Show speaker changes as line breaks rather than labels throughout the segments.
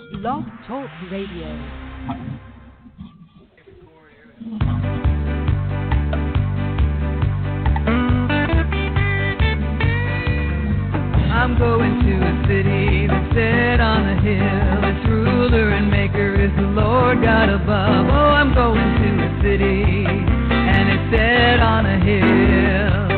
Blog Talk Radio.
I'm going to a city that's set on a hill. Its ruler and maker is the Lord God above. Oh, I'm going to a city and it's set on a hill.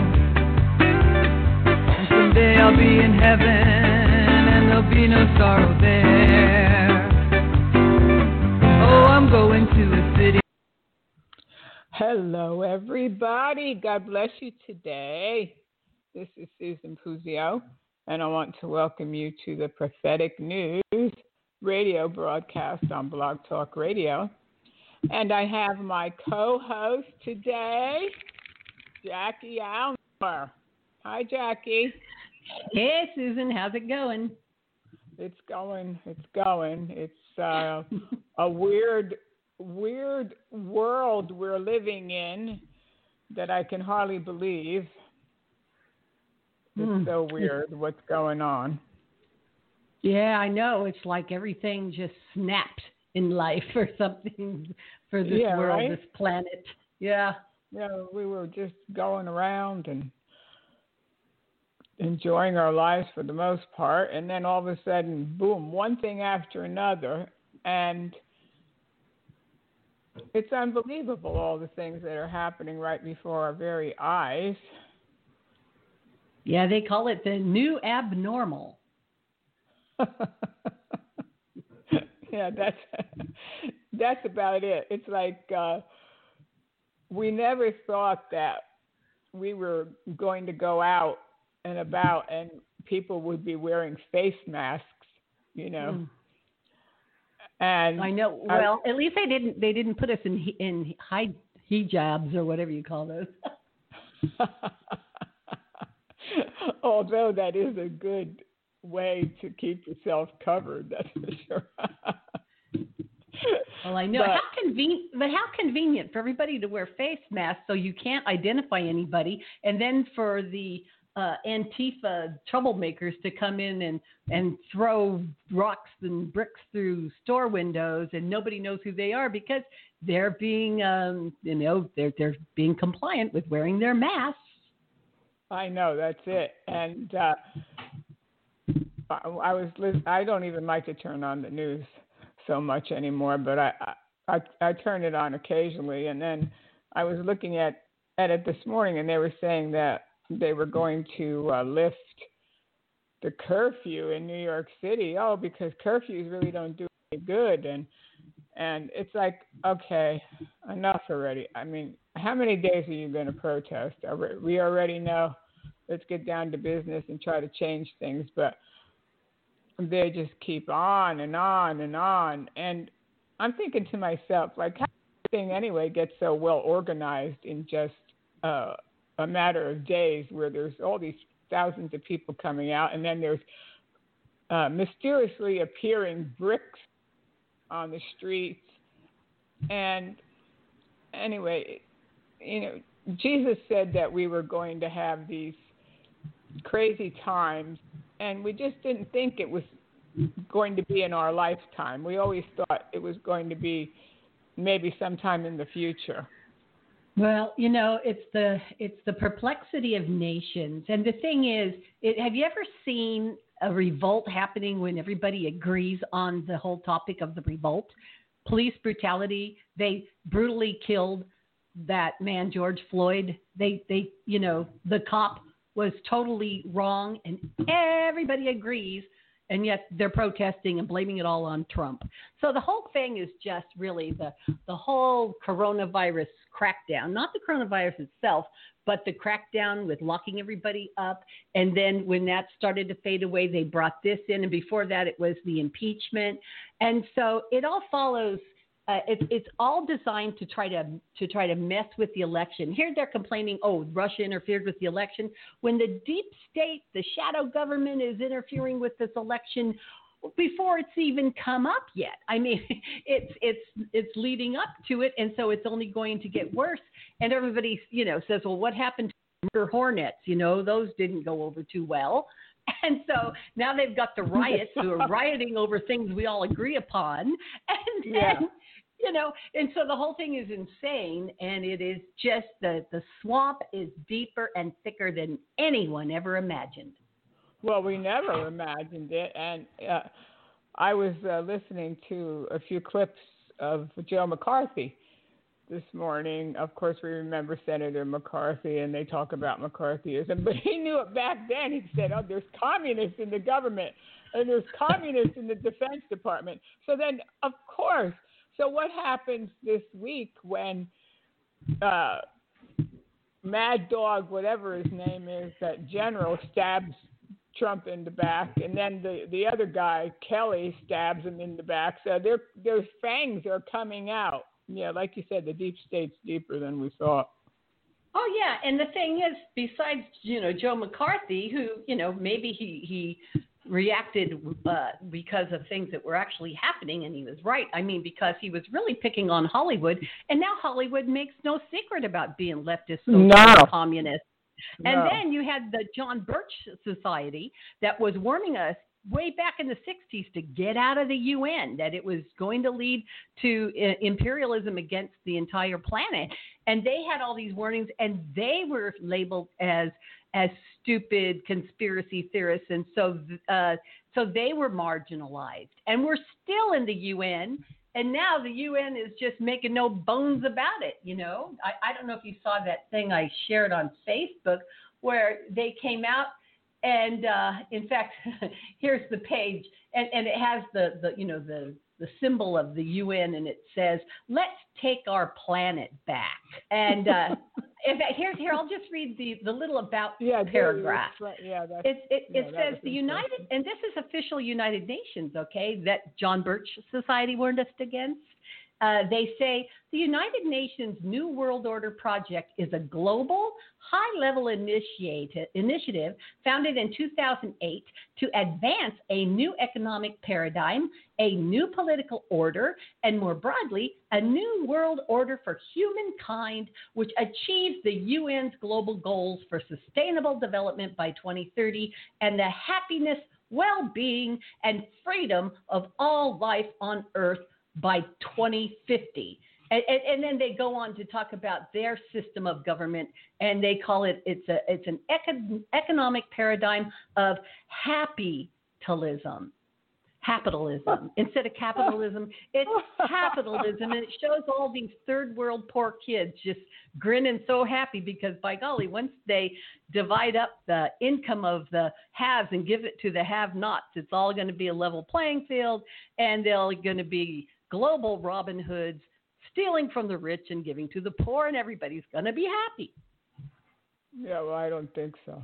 And someday I'll be in heaven and there'll be no sorrow there. Oh, I'm going to a city.
Hello, everybody. God bless you today. This is Susan Puzio, and I want to welcome you to the Prophetic News radio broadcast on Blog Talk Radio. And I have my co-host today, Jackie Almer. Hi, Jackie.
Hey, Susan. How's it going?
It's going. It's a weird world we're living in that I can hardly believe. It's so weird what's going on.
Yeah, I know. It's like everything just snapped in life or something for this world, right? This planet. Yeah.
Yeah, we were just going around and enjoying our lives for the most part, and then all of a sudden, boom, one thing after another, and it's unbelievable, all the things that are happening right before our very eyes.
Yeah, they call it the new abnormal.
Yeah, that's about it. It's like we never thought that we were going to go out and about and people would be wearing face masks, you know. And
I know. Well, at least they didn't put us in high hijabs or whatever you call those.
Although that is a good way to keep yourself covered, that's for sure.
Well, I know. How convenient for everybody to wear face masks so you can't identify anybody, and then for the Antifa troublemakers to come in and throw rocks and bricks through store windows, and nobody knows who they are because they're being, they're being compliant with wearing their masks.
I know, that's it. And I don't even like to turn on the news so much anymore, but I turn it on occasionally. And then I was looking at it this morning, and they were saying that they were going to lift the curfew in New York City. Oh, because curfews really don't do any good. And it's like, okay, enough already. I mean, how many days are you going to protest? We already know. Let's get down to business and try to change things. But they just keep on and on and on. And I'm thinking to myself, like, how does this thing anyway get so well organized in just a matter of days, where there's all these thousands of people coming out, and then there's mysteriously appearing bricks on the streets. And anyway, you know, Jesus said that we were going to have these crazy times, and we just didn't think it was going to be in our lifetime. We always thought it was going to be maybe sometime in the future.
Well, you know, it's the perplexity of nations. And the thing is, have you ever seen a revolt happening when everybody agrees on the whole topic of the revolt? Police brutality. They brutally killed that man, George Floyd. They the cop was totally wrong, and everybody agrees, and yet they're protesting and blaming it all on Trump. So the whole thing is just really the whole coronavirus crackdown, not the coronavirus itself, but the crackdown with locking everybody up. And then when that started to fade away, they brought this in. And before that, it was the impeachment. And so it all follows. It's all designed to try to mess with the election. Here they're complaining, oh, Russia interfered with the election, when the deep state, the shadow government, is interfering with this election before it's even come up yet. I mean, it's leading up to it, and so it's only going to get worse. And everybody, says, well, what happened to murder hornets? Those didn't go over too well. And so now they've got the riots who are rioting over things we all agree upon. And then, and so the whole thing is insane. And it is just the swamp is deeper and thicker than anyone ever imagined.
Well, we never imagined it. And I was listening to a few clips of Joe McCarthy this morning. Of course, we remember Senator McCarthy, and they talk about McCarthyism, but he knew it back then. He said, oh, there's communists in the government, and there's communists in the Defense Department. So then, of course, so what happens this week when Mad Dog, whatever his name is, that general stabs Trump in the back, and then the other guy, Kelly, stabs him in the back. So their fangs are coming out. Yeah, like you said, the deep state's deeper than we thought.
Oh, yeah. And the thing is, besides, Joe McCarthy, who, maybe he reacted because of things that were actually happening, and he was right. I mean, because he was really picking on Hollywood, and now Hollywood makes no secret about being leftist, socialist, communist. And then you had the John Birch Society that was warning us way back in the 60s to get out of the UN, that it was going to lead to imperialism against the entire planet. And they had all these warnings, and they were labeled as stupid conspiracy theorists. And so they were marginalized. And we're still in the UN. And now the UN is just making no bones about it, I don't know if you saw that thing I shared on Facebook where they came out and, in fact, here's the page, and it has the symbol of the UN, and it says, "Let's take our planet back." And in fact, here I'll just read the little about paragraph.
Right. Yeah,
it says the United, and this is official United Nations, okay, that John Birch Society warned us against. They say the United Nations New World Order Project is a global, high-level initiative founded in 2008 to advance a new economic paradigm, a new political order, and more broadly, a new world order for humankind, which achieves the UN's global goals for sustainable development by 2030 and the happiness, well-being, and freedom of all life on Earth by 2050. And then they go on to talk about their system of government, and they call it's an economic paradigm of capitalism. Instead of capitalism, it's capitalism, and it shows all these third world poor kids just grinning so happy because, by golly, once they divide up the income of the haves and give it to the have-nots, it's all going to be a level playing field, and they're going to be global Robin Hoods stealing from the rich and giving to the poor, and everybody's going to be happy.
Yeah, well, I don't think so.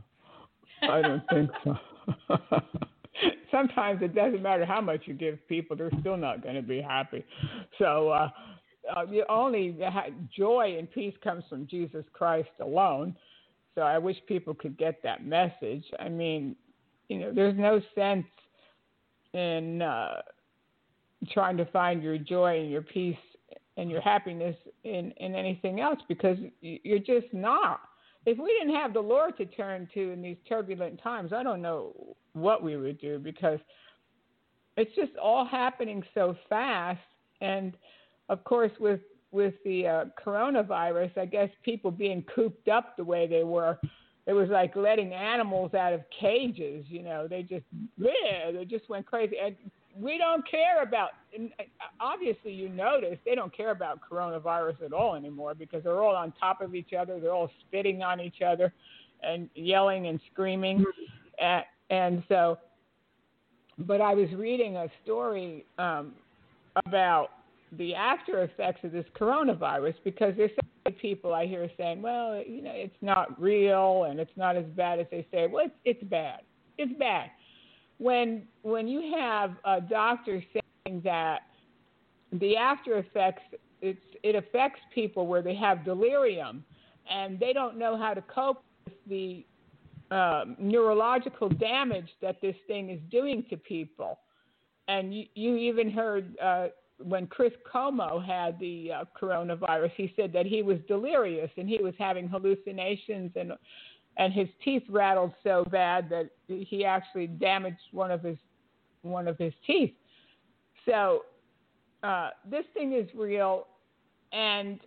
Sometimes it doesn't matter how much you give people, they're still not going to be happy. So the only joy and peace comes from Jesus Christ alone. So I wish people could get that message. I mean, there's no sense in trying to find your joy and your peace and your happiness in anything else, because you're just not. If we didn't have the Lord to turn to in these turbulent times, I don't know what we would do, because it's just all happening so fast. And of course, with the coronavirus, I guess people being cooped up the way they were, it was like letting animals out of cages. They just went crazy. And we don't care about, obviously you notice, they don't care about coronavirus at all anymore, because they're all on top of each other. They're all spitting on each other and yelling and screaming. And so, but I was reading a story about the after effects of this coronavirus, because there's so many people I hear saying, well, it's not real and it's not as bad as they say. Well, it's bad. It's bad. When you have a doctor saying that the after effects, it affects people where they have delirium and they don't know how to cope with the neurological damage that this thing is doing to people. And you even heard when Chris Cuomo had the coronavirus, he said that he was delirious and he was having hallucinations and his teeth rattled so bad that he actually damaged one of his teeth. So this thing is real, and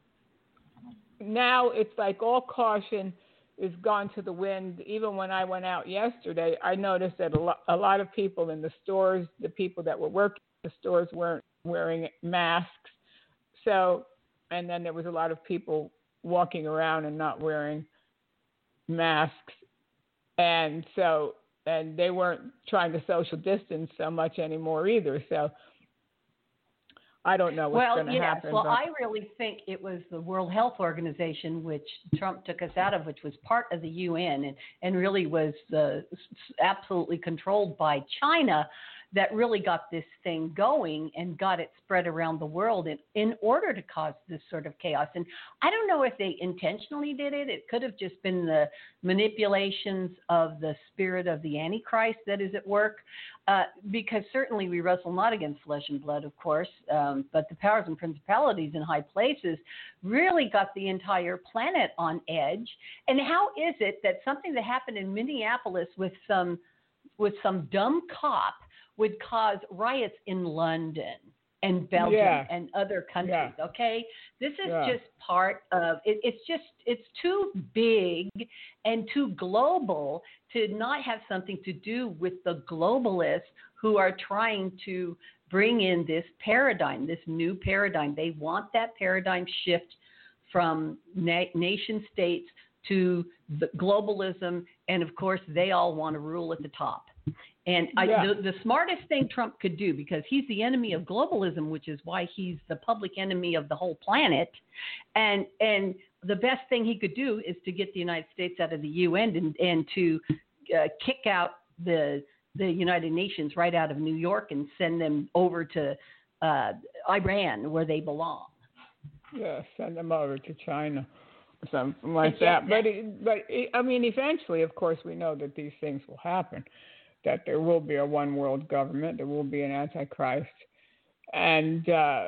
now it's like all caution is gone to the wind. Even when I went out yesterday, I noticed that a lot of people in the stores, the people that were working in the stores, weren't wearing masks. So, and then there was a lot of people walking around and not wearing masks. And so, and they weren't trying to social distance so much anymore either. So I don't know what's going to happen.
Well, I really think it was the World Health Organization, which Trump took us out of, which was part of the UN and really was absolutely controlled by China, that really got this thing going and got it spread around the world in order to cause this sort of chaos. And I don't know if they intentionally did it. It could have just been the manipulations of the spirit of the Antichrist that is at work, because certainly we wrestle not against flesh and blood, of course, but the powers and principalities in high places really got the entire planet on edge. And how is it that something that happened in Minneapolis with some dumb cop would cause riots in London and Belgium and other countries, okay? This is just part of it. It's too big and too global to not have something to do with the globalists who are trying to bring in this paradigm, this new paradigm. They want that paradigm shift from nation states to the globalism, and of course, they all want to rule at the top. And the smartest thing Trump could do, because he's the enemy of globalism, which is why he's the public enemy of the whole planet, and the best thing he could do is to get the United States out of the UN and to kick out the United Nations right out of New York and send them over to Iran, where they belong.
Yeah, send them over to China, something like that. But I mean, eventually, of course, we know that these things will happen. That there will be a one world government, there will be an antichrist, and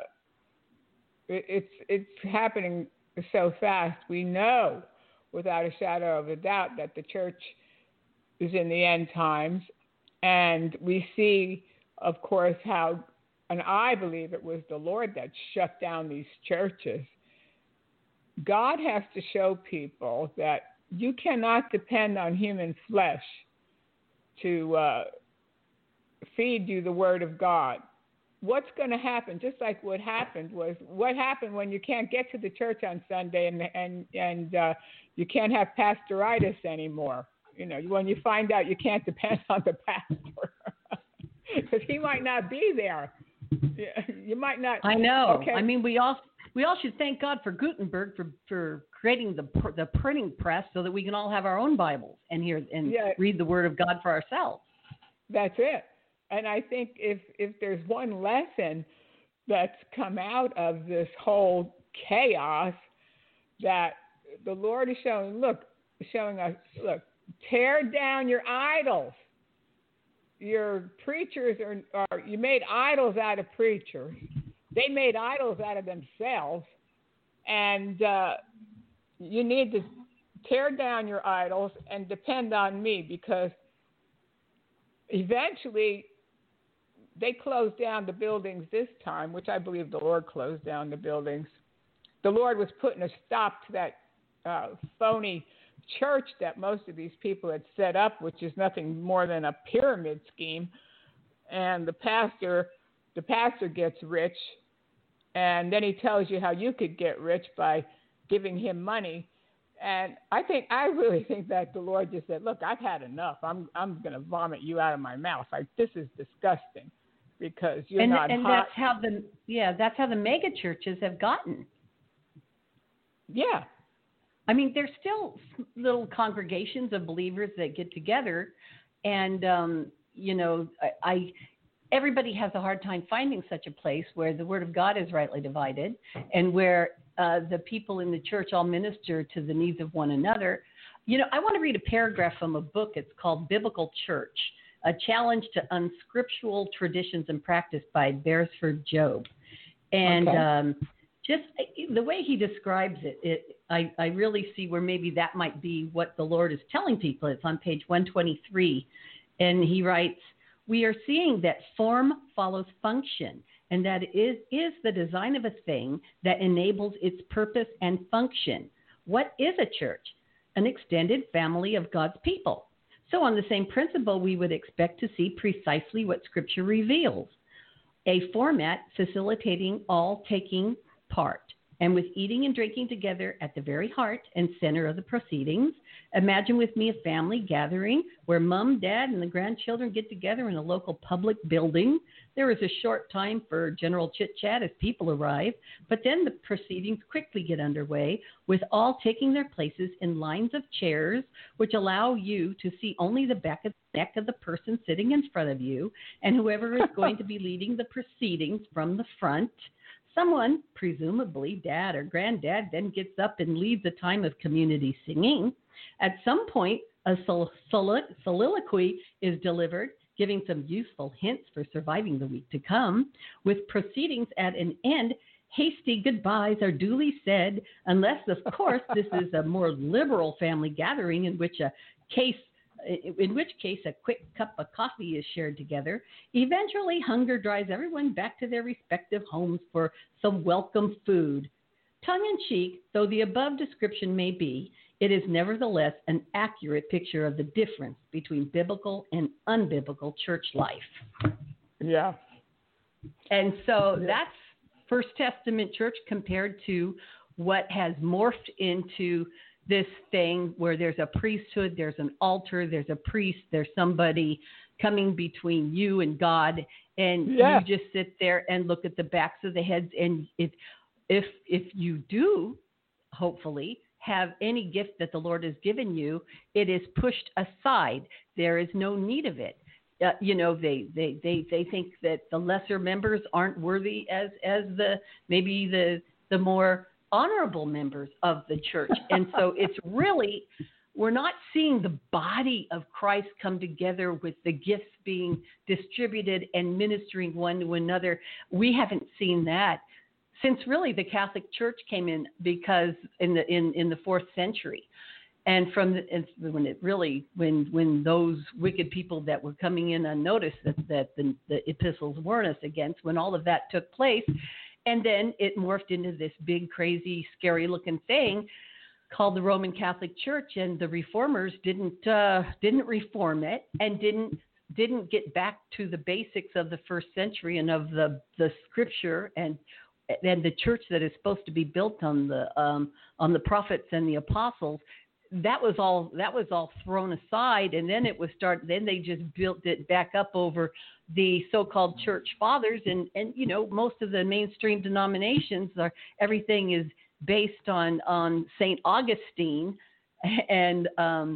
it's happening so fast. We know, without a shadow of a doubt, that the church is in the end times, and we see, of course, how, and I believe it was the Lord that shut down these churches. God has to show people that you cannot depend on human flesh to feed you the word of God. What's going to happen? Just like what happened when you can't get to the church on Sunday and you can't have pastoritis anymore. You know, when you find out you can't depend on the pastor because he might not be there. You might not.
I know.
Okay.
I mean, we all should thank God for Gutenberg for creating the printing press so that we can all have our own Bibles and read the Word of God for ourselves.
That's it. And I think if there's one lesson that's come out of this whole chaos, that the Lord is showing us, tear down your idols. Your preachers are you made idols out of preachers. They made idols out of themselves, and you need to tear down your idols and depend on me, because eventually they closed down the buildings this time, which I believe the Lord closed down the buildings. The Lord was putting a stop to that phony church that most of these people had set up, which is nothing more than a pyramid scheme. And the pastor gets rich, and then he tells you how you could get rich by giving him money. And I really think that the Lord just said, look, I've had enough. I'm going to vomit you out of my mouth. This is disgusting, because you're not hot.
That's how the mega churches have gotten.
Yeah.
I mean, there's still little congregations of believers that get together, and everybody has a hard time finding such a place where the Word of God is rightly divided, and where the people in the church all minister to the needs of one another. You know, I want to read a paragraph from a book. It's called Biblical Church: A Challenge to Unscriptural Traditions and Practice by Beresford Job. And just the way he describes it, I really see where maybe that might be what the Lord is telling people. It's on page 123. And he writes, we are seeing that form follows function, and that is the design of a thing that enables its purpose and function. What is a church? An extended family of God's people. So on the same principle, we would expect to see precisely what Scripture reveals, a format facilitating all taking part, and with eating and drinking together at the very heart and center of the proceedings. Imagine with me a family gathering where mom, dad, and the grandchildren get together in a local public building. There is a short time for general chit-chat as people arrive, but then the proceedings quickly get underway with all taking their places in lines of chairs, which allow you to see only the back of the neck of the person sitting in front of you, and whoever is going to be leading the proceedings from the front. Someone, presumably dad or granddad, then gets up and leads a time of community singing. At some point, a soliloquy is delivered, giving some useful hints for surviving the week to come. With proceedings at an end, hasty goodbyes are duly said, unless, of course, this is a more liberal family gathering in which case a quick cup of coffee is shared together. Eventually, hunger drives everyone back to their respective homes for some welcome food. Tongue-in-cheek, though the above description may be, it is nevertheless an accurate picture of the difference between biblical and unbiblical church life.
Yeah.
And so that's First Testament church compared to what has morphed into this thing where there's a priesthood, there's an altar, there's a priest, there's somebody coming between you and God, and you just sit there and look at the backs of the heads. And if you do, hopefully, have any gift that the Lord has given you, it is pushed aside. There is no need of it. They think that the lesser members aren't worthy as the more honorable members of the church. And so it's really, we're not seeing the body of Christ come together with the gifts being distributed and ministering one to another. We haven't seen that since really the Catholic Church came in, because in the 4th century. And when those wicked people that were coming in unnoticed, that the epistles warn us against, when all of that took place, and then it morphed into this big, crazy, scary-looking thing called the Roman Catholic Church, and the reformers didn't reform it and didn't get back to the basics of the 1st century and of the Scripture and the church that is supposed to be built on the prophets and the apostles. That was all thrown aside, and then then they just built it back up over the so-called church fathers, and most of the mainstream denominations everything is based on St. Augustine and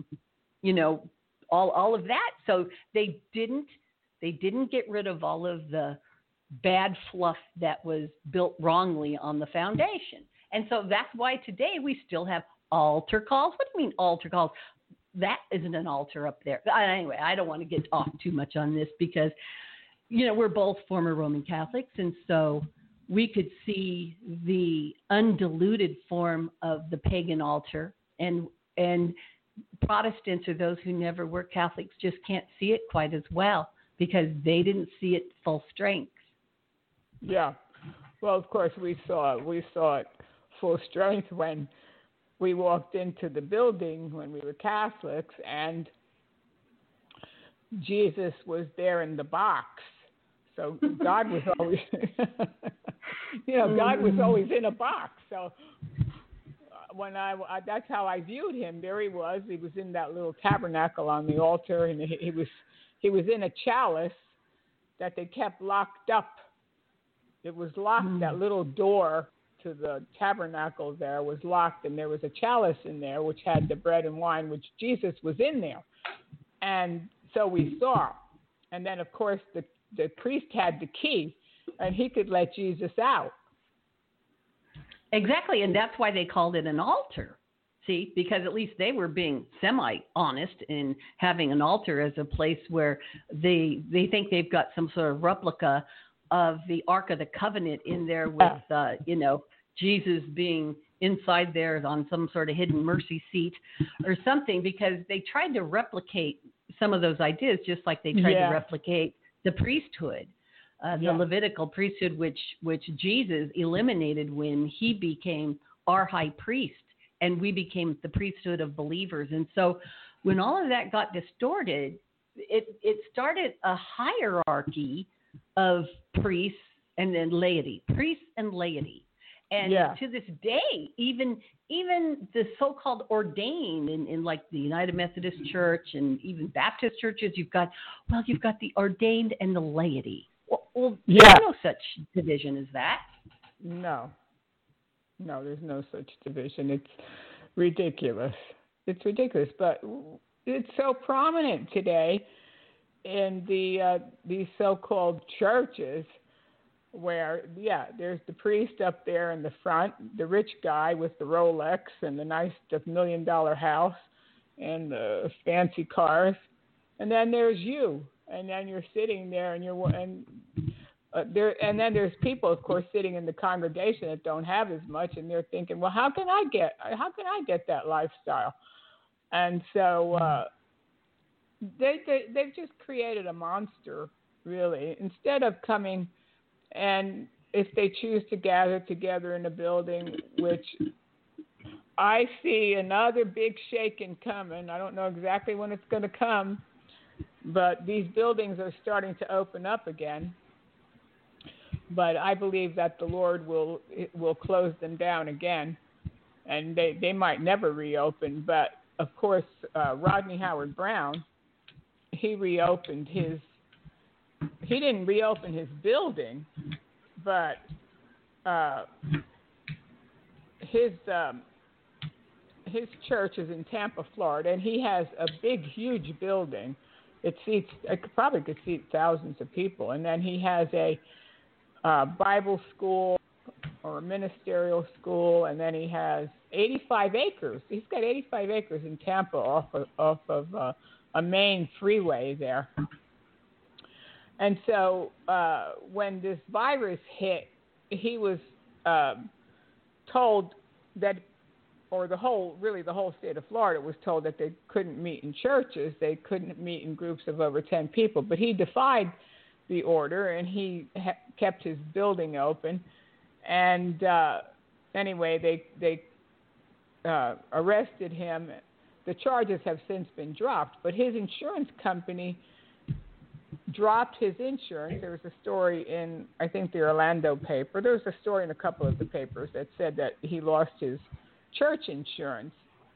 all of that. So they didn't get rid of all of the bad fluff that was built wrongly on the foundation. And so that's why today we still have altar calls. What do you mean altar calls? That isn't an altar up there. Anyway, I don't want to get off too much on this because, we're both former Roman Catholics, and so we could see the undiluted form of the pagan altar, and Protestants, or those who never were Catholics, just can't see it quite as well because they didn't see it full strength.
Yeah. Well, of course, we saw it full strength when we walked into the building when we were Catholics, and Jesus was there in the box. So God was always, God was always in a box. So when that's how I viewed him. There he was. He was in that little tabernacle on the altar, and he was in a chalice that they kept locked up. It was locked. That little door to the tabernacle there was locked, and there was a chalice in there which had the bread and wine, which Jesus was in there. And so we saw. And then, of course, the priest had the key, and he could let Jesus out.
Exactly, and that's why they called it an altar. See, because at least they were being semi-honest in having an altar as a place where they think they've got some sort of replica of the Ark of the Covenant in there with, Jesus being inside there on some sort of hidden mercy seat or something, because they tried to replicate some of those ideas, just like they tried to replicate the priesthood, the Levitical priesthood, which Jesus eliminated when he became our high priest, and we became the priesthood of believers. And so when all of that got distorted, it started a hierarchy of priests and then laity, priests and laity. And to this day, even the so-called ordained in like the United Methodist Church and even Baptist churches, you've got the ordained and the laity. Well, there's no such division as that.
No, there's no such division. It's ridiculous. It's ridiculous, but it's so prominent today in these so-called churches, where there's the priest up there in the front, the rich guy with the Rolex and the nice $1 million house and the fancy cars, and then there's you, and then you're sitting there, and then there's people, of course, sitting in the congregation that don't have as much, and they're thinking, well, how can I get that lifestyle? And so they've just created a monster, really. Instead of coming, and if they choose to gather together in a building, which I see another big shaking coming. I don't know exactly when it's going to come, but these buildings are starting to open up again. But I believe that the Lord will close them down again, and they might never reopen. But of course, Rodney Howard-Browne, he didn't reopen his building, but his church is in Tampa, Florida, and he has a big, huge building. It probably could seat thousands of people, and then he has a Bible school or a ministerial school, and then he has 85 acres. He's got 85 acres in Tampa off of a main freeway there. And so when this virus hit, he was told that, or the whole state of Florida was told that they couldn't meet in churches, they couldn't meet in groups of over 10 people. But he defied the order, and he kept his building open. And anyway, they arrested him. The charges have since been dropped, but his insurance company dropped his insurance. There was a story in, I think, the Orlando paper. There was a story in a couple of the papers that said that he lost his church insurance.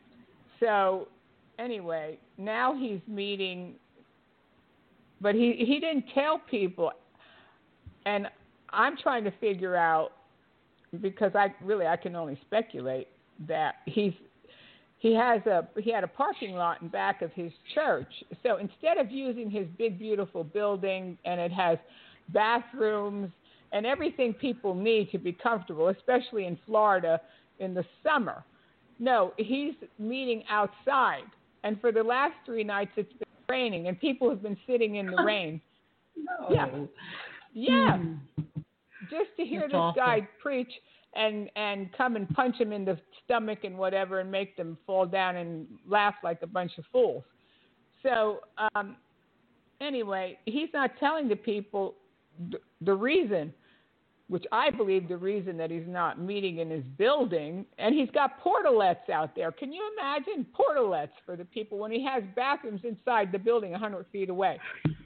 So anyway, now he's meeting, but he didn't tell people. And I'm trying to figure out, because I can only speculate, that he had a parking lot in back of his church. So instead of using his big, beautiful building, and it has bathrooms and everything people need to be comfortable, especially in Florida in the summer, no, he's meeting outside. And for the last 3 nights, it's been raining, and people have been sitting in the rain.
No.
Yeah. Just to hear
That's
this
awful.
guy preach and come and punch him in the stomach and whatever, and make them fall down and laugh like a bunch of fools. So anyway, he's not telling the people the reason, which I believe the reason that he's not meeting in his building, and he's got portalets out there. Can you imagine portalets for the people when he has bathrooms inside the building 100 feet away?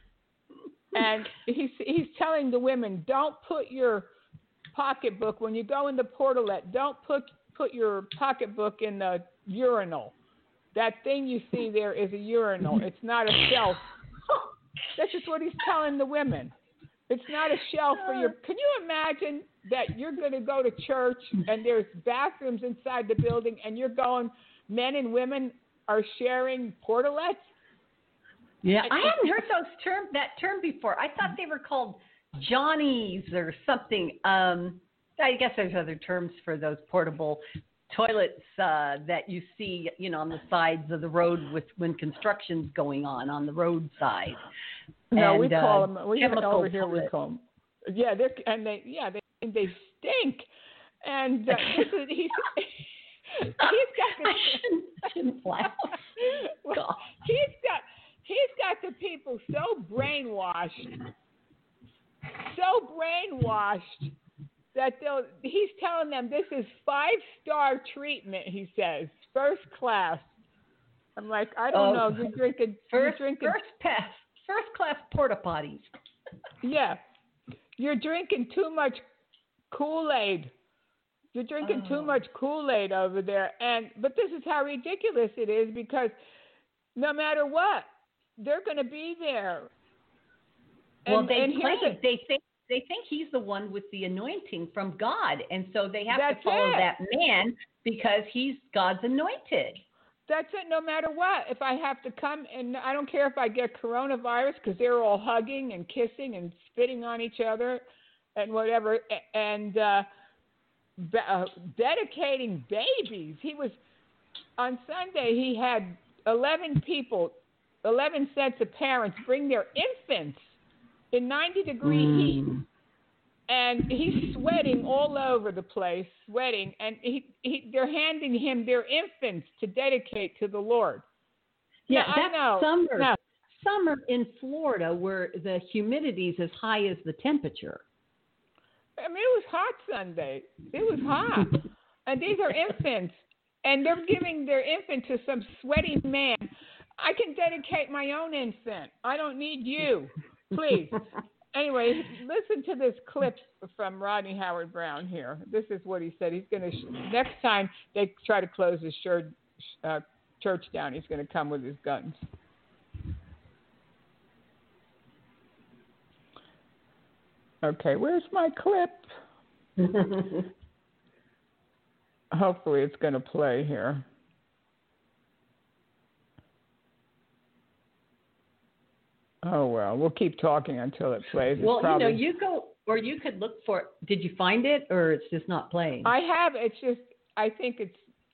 And he's telling the women, don't put your pocketbook, when you go in the portalet, don't put your pocketbook in the urinal. That thing you see there is a urinal. It's not a shelf. That's just what he's telling the women. It's not a shelf for your... Can you imagine that you're going to go to church and there's bathrooms inside the building, and you're going, men and women are sharing portalets?
Yeah, I hadn't heard that term before. I thought they were called Johnnies or something. I guess there's other terms for those portable toilets that you see, on the sides of the road when construction's going on the roadside.
No,
and,
we call them. Over here
toilet.
we call them. Yeah, they stink. And He's got the,
I shouldn't laugh.
well, he's got the people so brainwashed that he's telling them this is 5-star treatment. He says first class. I'm like, I don't know. You're drinking
first class porta potties.
Yeah, you're drinking too much Kool-Aid. You're drinking too much Kool-Aid over there, but this is how ridiculous it is, because no matter what, they're going to be there.
Well, they think he's the one with the anointing from God, and so they have to follow that man because he's God's anointed.
That's it. No matter what, if I have to come, and I don't care if I get coronavirus, because they're all hugging and kissing and spitting on each other and whatever, and dedicating babies. He was on Sunday. He had 11 sets of parents bring their infants in 90-degree heat, and he's sweating all over the place, and they're handing him their infants to dedicate to the Lord.
Yeah,
now,
that's
I know.
summer.
No.
Summer in Florida, where the humidity is as high as the temperature.
I mean, it was hot Sunday. It was hot. And these are infants. And they're giving their infant to some sweaty man. I can dedicate my own infant. I don't need you. Please. Anyway, listen to this clip from Rodney Howard Brown here. This is what he said. He's going to, next time they try to close his church down, he's going to come with his guns. Okay, where's my clip? Hopefully it's going to play here. Oh, well, we'll keep talking until it plays.
Well, you go, or you could look for it. Did you find it, or it's just not playing?
I have. It's just, I think it's,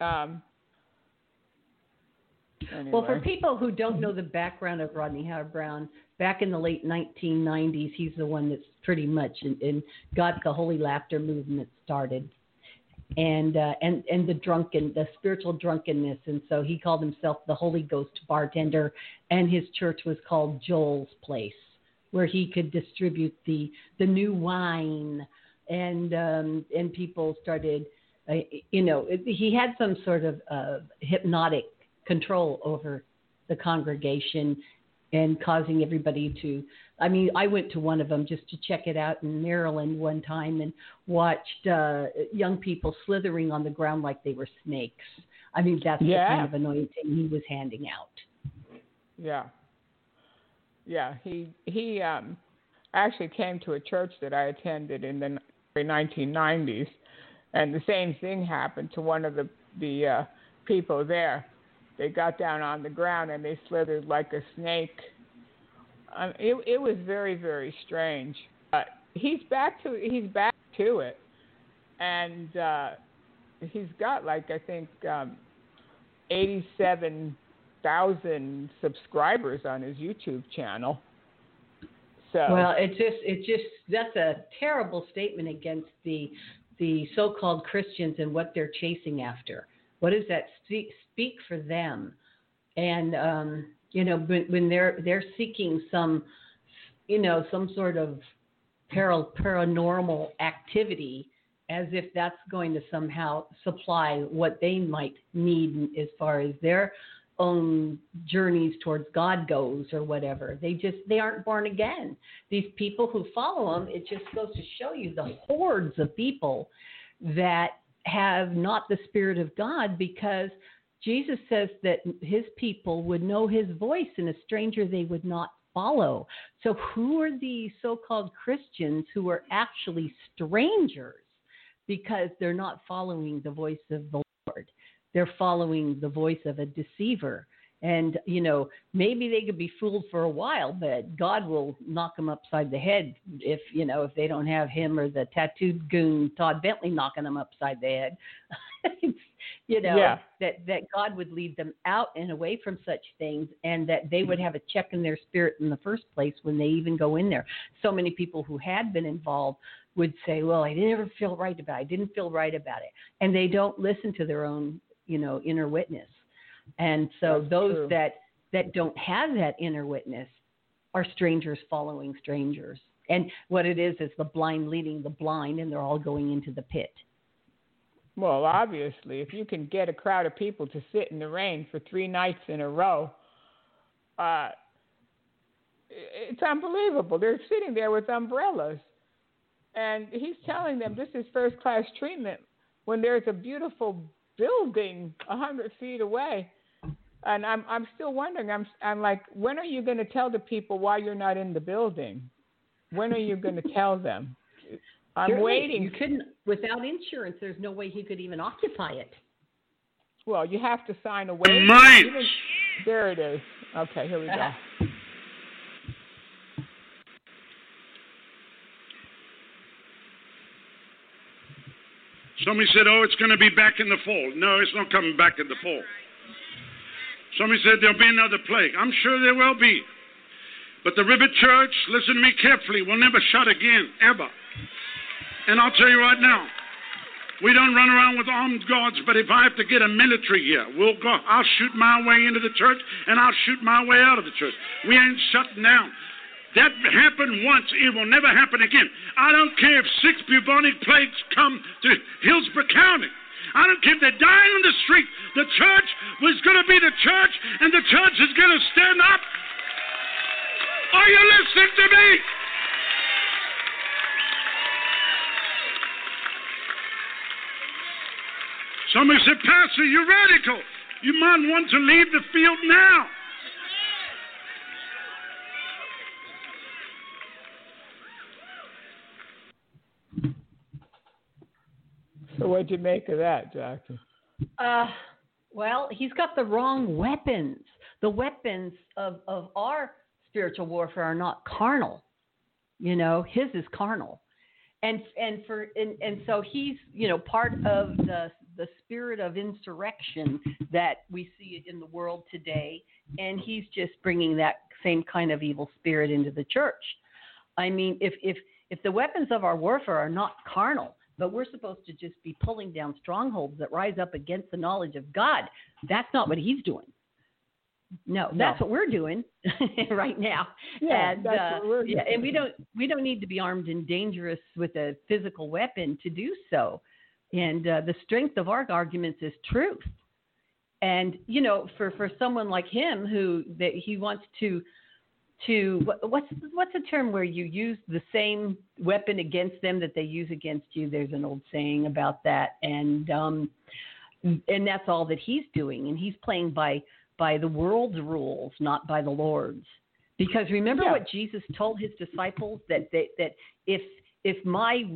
anyway.
Well, for people who don't know the background of Rodney Howard Brown, back in the late 1990s, he's the one that's pretty much and got the Holy Laughter movement started, and the spiritual drunkenness, and so he called himself the Holy Ghost bartender, and his church was called Joel's Place, where he could distribute the new wine, and people started, he had some sort of hypnotic control over the congregation and causing everybody to, I went to one of them just to check it out in Maryland one time and watched young people slithering on the ground like they were snakes. That's the kind of anointing he was handing out.
Yeah. Yeah, he actually came to a church that I attended in the 1990s, and the same thing happened to one of the people there. They got down on the ground and they slithered like a snake. It was very, very strange. He's back to it, and he's got 87,000 subscribers on his YouTube channel. So
well, it just that's a terrible statement against the so-called Christians and what they're chasing after. What does that speak for them? And when they're seeking some sort of paranormal activity, as if that's going to somehow supply what they might need as far as their own journeys towards God goes or whatever. They aren't born again. These people who follow them, it just goes to show you the hordes of people that have not the Spirit of God, because Jesus says that his people would know his voice and a stranger they would not follow. So who are these so-called Christians who are actually strangers because they're not following the voice of the Lord? They're following the voice of a deceiver. And, maybe they could be fooled for a while, but God will knock them upside the head if they don't have him or the tattooed goon Todd Bentley knocking them upside the head. That God would lead them out and away from such things, and that they would have a check in their spirit in the first place when they even go in there. So many people who had been involved would say, well, I didn't feel right about it. And they don't listen to their own, inner witness. And so
That's
those
true.
that don't have that inner witness are strangers following strangers. And what it is the blind leading the blind, and they're all going into the pit.
Well, obviously, if you can get a crowd of people to sit in the rain for 3 nights in a row, it's unbelievable. They're sitting there with umbrellas. And he's telling them this is first-class treatment when there's a beautiful building 100 feet away. And I'm still wondering, I'm like, when are you going to tell the people why you're not in the building? When are you going to tell them? I'm
Certainly,
waiting.
You couldn't, without insurance, there's no way he could even occupy it.
Well, you have to sign a waiver. There it is. Okay, here we go.
Somebody said, it's going to be back in the fall. No, it's not coming back in the fall. Somebody said there'll be another plague. I'm sure there will be. But the River Church, listen to me carefully, will never shut again, ever. And I'll tell you right now, we don't run around with armed guards, but if I have to get a military here, I'll shoot my way into the church, and I'll shoot my way out of the church. We ain't shutting down. That happened once. It will never happen again. I don't care if 6 bubonic plagues come to Hillsborough County. I don't care if they're dying on the street. The church was going to be the church, and the church is going to stand up. Are you listening to me? Somebody said, Pastor, you're radical. You might want to leave the field now.
So what'd you make of that, Jackie?
Well, he's got the wrong weapons. The weapons of our spiritual warfare are not carnal. His is carnal. And so he's, part of the spirit of insurrection that we see in the world today, and he's just bringing that same kind of evil spirit into the church. I mean, if the weapons of our warfare are not carnal, but we're supposed to just be pulling down strongholds that rise up against the knowledge of God, that's not what he's doing. No, that's what we're doing right now.
Yeah,
and,
that's what we're doing.
And we don't need to be armed and dangerous with a physical weapon to do so. And the strength of our arguments is truth. And for someone like him that he wants to what's the term where you use the same weapon against them that they use against you? There's an old saying about that, and that's all that he's doing, and he's playing by the world's rules, not by the Lord's. Because remember what Jesus told his disciples, that if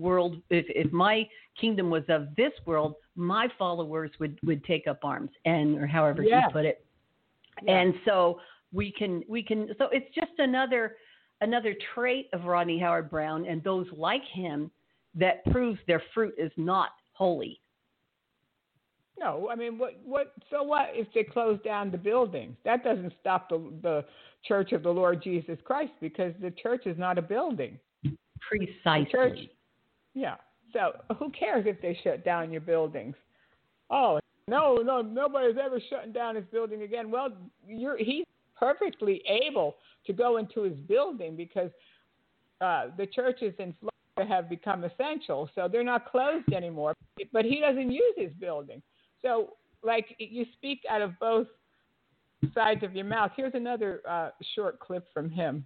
my kingdom was of this world, my followers would take up arms, or however he put it. Yeah. And so we can so it's just another trait of Rodney Howard-Browne and those like him that proves their fruit is not holy.
No, I mean, so what if they close down the buildings? That doesn't stop the Church of the Lord Jesus Christ, because the church is not a building.
Precisely.
The church, yeah. So who cares if they shut down your buildings? Oh, no, nobody's ever shutting down his building again. Well, he's perfectly able to go into his building, because the churches in Florida have become essential, so they're not closed anymore. But he doesn't use his building. So, you speak out of both sides of your mouth. Here's another short clip from him.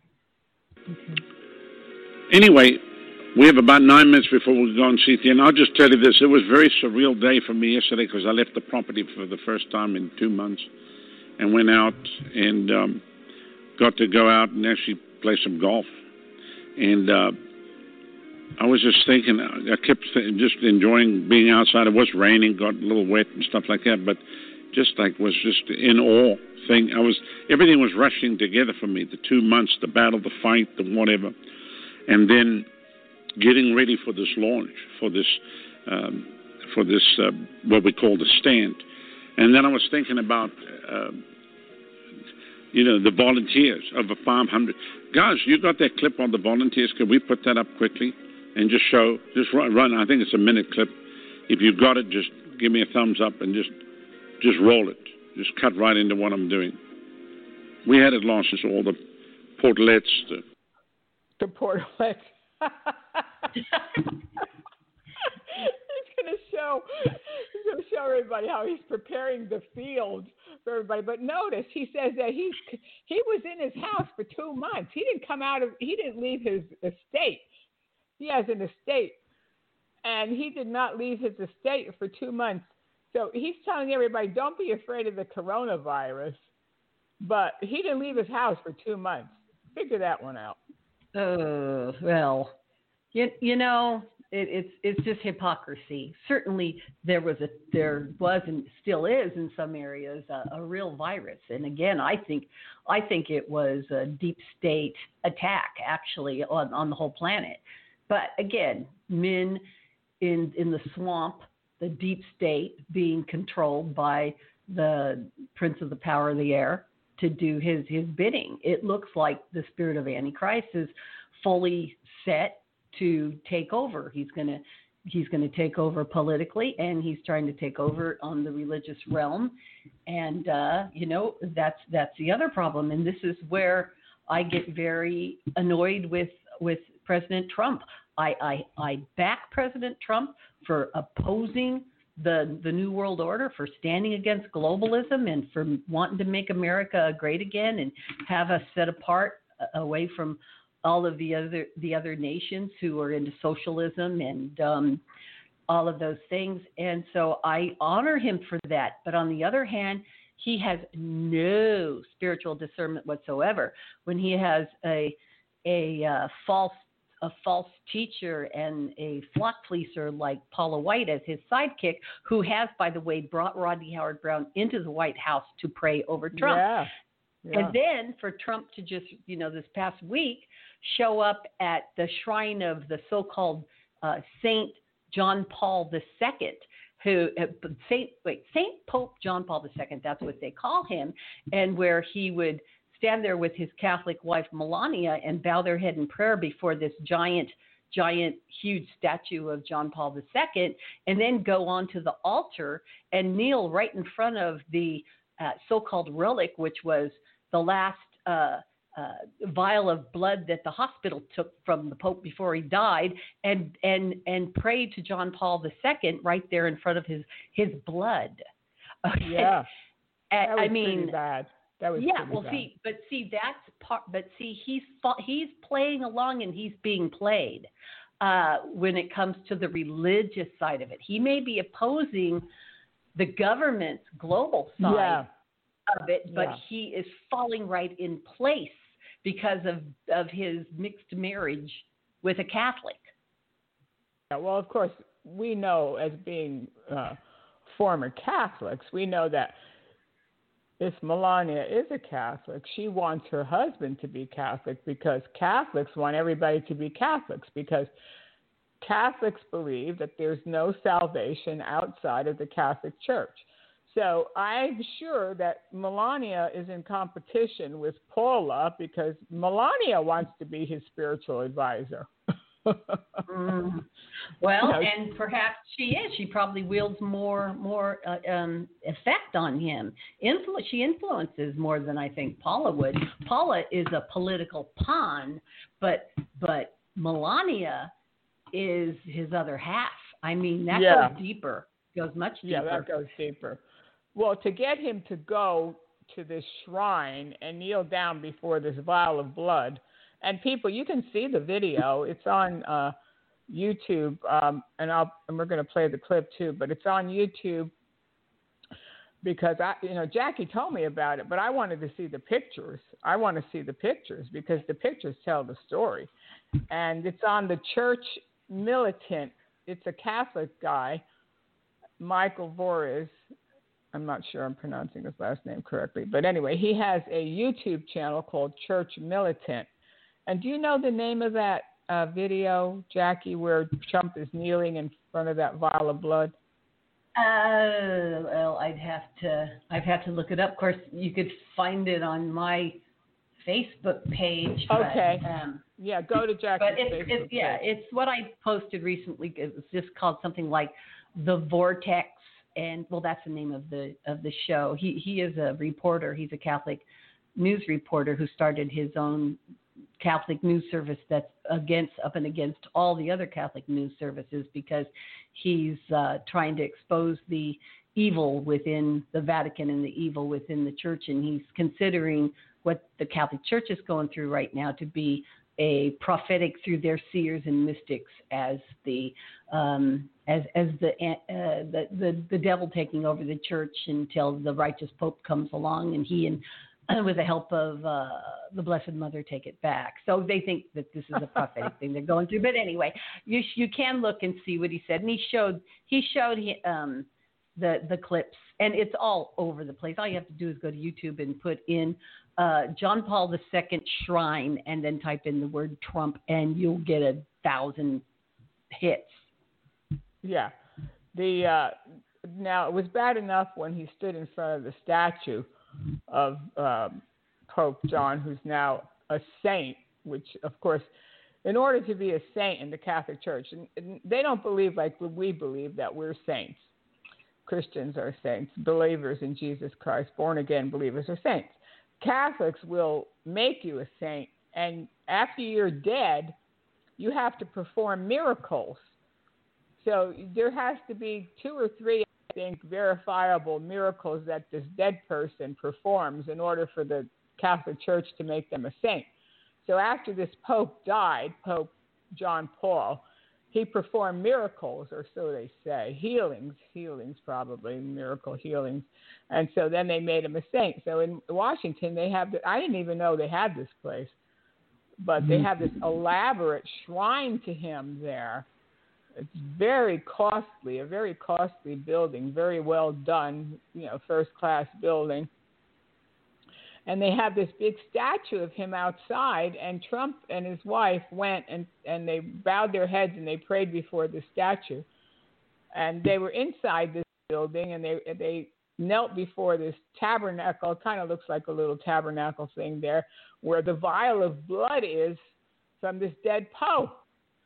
Anyway, we have about 9 minutes before we go and see Thea. And I'll just tell you this. It was a very surreal day for me yesterday, because I left the property for the first time in 2 months and went out and got to go out and actually play some golf. And I was just thinking, I kept just enjoying being outside. It was raining, got a little wet and stuff like that, but was just in awe. Everything was rushing together for me. The 2 months, the battle, the fight, the whatever. And then getting ready for this launch, for this what we call the stand. And then I was thinking about, the volunteers, over 500. Guys, you got that clip on the volunteers. Could we put that up quickly? and just run. I think it's a minute clip. If you got it, just give me a thumbs up and just roll it. Just cut right into what I'm doing. We had it launched to all the portlets.
The portlets. He's going to show everybody how he's preparing the field for everybody. But notice he says that he was in his house for 2 months. He didn't leave his estate. He has an estate, and he did not leave his estate for 2 months. So he's telling everybody, don't be afraid of the coronavirus. But he didn't leave his house for 2 months. Figure that one out.
Well, you know, it's just hypocrisy. Certainly, there was and still is in some areas a real virus. And again, I think it was a deep state attack actually on the whole planet. But again, men in the swamp, the deep state being controlled by the prince of the power of the air to do his bidding. It looks like the spirit of Antichrist is fully set to take over. He's going to take over politically, and he's trying to take over on the religious realm. And you know, that's the other problem. And this is where I get very annoyed with President Trump. I back President Trump for opposing the New World Order, for standing against globalism, and for wanting to make America great again and have us set apart away from all of the other nations who are into socialism and all of those things. And so I honor him for that. But on the other hand, he has no spiritual discernment whatsoever when he has a false teacher and a flock fleecer like Paula White as his sidekick, who has, by the way, brought Rodney Howard Brown into the White House to pray over Trump. Yeah. And then for Trump to just, you know, this past week show up at the shrine of the so-called Saint John Paul II, who Saint Pope John Paul II, that's what they call him, and where he would stand there with his Catholic wife Melania and bow their head in prayer before this giant, huge statue of John Paul II, and then go onto the altar and kneel right in front of the so-called relic, which was the last vial of blood that the hospital took from the Pope before he died, and pray to John Paul II right there in front of his blood. Okay.
Yeah, that was pretty bad. That was bad. He's
playing along and he's being played when it comes to the religious side of it. He may be opposing the government's global side of it, but he is falling right in place because of his mixed marriage with a Catholic.
Yeah, well, of course, we know as being former Catholics, we know that if Melania is a Catholic, she wants her husband to be Catholic because Catholics want everybody to be Catholics, because Catholics believe that there's no salvation outside of the Catholic Church. So I'm sure that Melania is in competition with Paula because Melania wants to be his spiritual advisor.
Well, and perhaps she is. She probably wields more effect on him. She influences more than I think Paula would. Paula is a political pawn, but Melania is his other half. I mean, that goes deeper. Goes much deeper.
Yeah, that goes deeper. Well, to get him to go to this shrine and kneel down before this vial of blood, and people, you can see the video. It's on YouTube, and we're going to play the clip too. But it's on YouTube because Jackie told me about it, but I wanted to see the pictures. I want to see the pictures because the pictures tell the story, and it's on the Church Militant. It's a Catholic guy, Michael Voris. I'm not sure I'm pronouncing his last name correctly, but anyway, he has a YouTube channel called Church Militant. And do you know the name of that video, Jackie, where Trump is kneeling in front of that vial of blood?
Well, I'd have to look it up. Of course, you could find it on my Facebook page.
Okay. Yeah, go to Jackie's
But
Facebook page.
it's what I posted recently. It was just called something like The Vortex, and well, that's the name of the show. He is a reporter. He's a Catholic news reporter who started his own Catholic news service that's up and against all the other Catholic news services, because he's trying to expose the evil within the Vatican and the evil within the church, and he's considering what the Catholic Church is going through right now to be a prophetic through their seers and mystics as the devil taking over the church until the righteous Pope comes along, and he and with the help of the Blessed Mother take it back. So they think that this is a prophetic thing they're going through. But anyway, you can look and see what he said, and he showed the clips, and it's all over the place. All you have to do is go to YouTube and put in John Paul II shrine, and then type in the word Trump, and you'll get 1,000 hits.
Yeah. Now, it was bad enough when he stood in front of the statue of Pope John, who's now a saint, which, of course, in order to be a saint in the Catholic Church, and they don't believe like we believe that we're saints. Christians are saints. Believers in Jesus Christ, born-again believers are saints. Catholics will make you a saint, and after you're dead, you have to perform miracles. So there has to be 2 or 3, I think, verifiable miracles that this dead person performs in order for the Catholic Church to make them a saint. So after this Pope died, Pope John Paul, he performed miracles, or so they say, healings probably, miracle healings. And so then they made him a saint. So in Washington, they have, I didn't even know they had this place, but they have this elaborate shrine to him there. It's very costly, a very costly building, very well done, first-class building. And they have this big statue of him outside, and Trump and his wife went and they bowed their heads and they prayed before the statue. And they were inside this building, and they knelt before this tabernacle. It kind of looks like a little tabernacle thing there, where the vial of blood is from this dead Pope.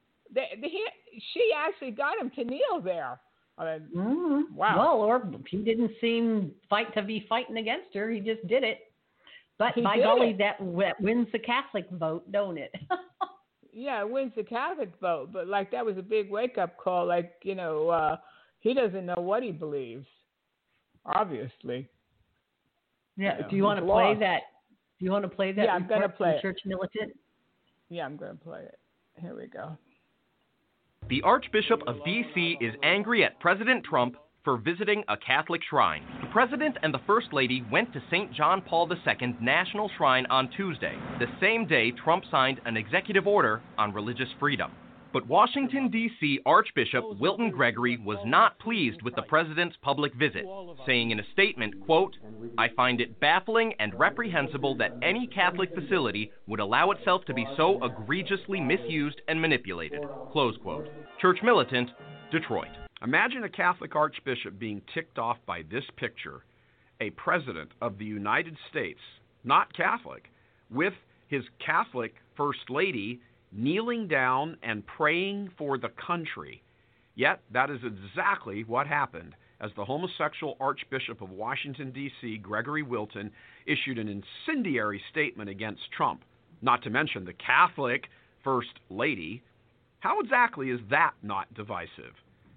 She actually got him to kneel there. Wow.
Well, or he didn't seem to be fighting against her. He just did it. But by golly, that wins the Catholic vote, don't it?
Yeah, it wins the Catholic vote. But that was a big wake-up call. He doesn't know what he believes, obviously.
Yeah. Do you want to play that? Do you want to play that?
Yeah, I'm going to play it.
Church Militant?
Yeah, I'm going to play it. Here we go.
The Archbishop of D.C. is angry at President Trump for visiting a Catholic shrine. The President and the First Lady went to St. John Paul II National Shrine on Tuesday, the same day Trump signed an executive order on religious freedom. But Washington, D.C. Archbishop Wilton Gregory was not pleased with the President's public visit, saying in a statement, quote, "I find it baffling and reprehensible that any Catholic facility would allow itself to be so egregiously misused and manipulated," close quote. Church Militant, Detroit.
Imagine a Catholic archbishop being ticked off by this picture, a president of the United States, not Catholic, with his Catholic First Lady kneeling down and praying for the country. Yet that is exactly what happened as the homosexual Archbishop of Washington, D.C., Gregory Wilton, issued an incendiary statement against Trump, not to mention the Catholic First Lady. How exactly is that not divisive?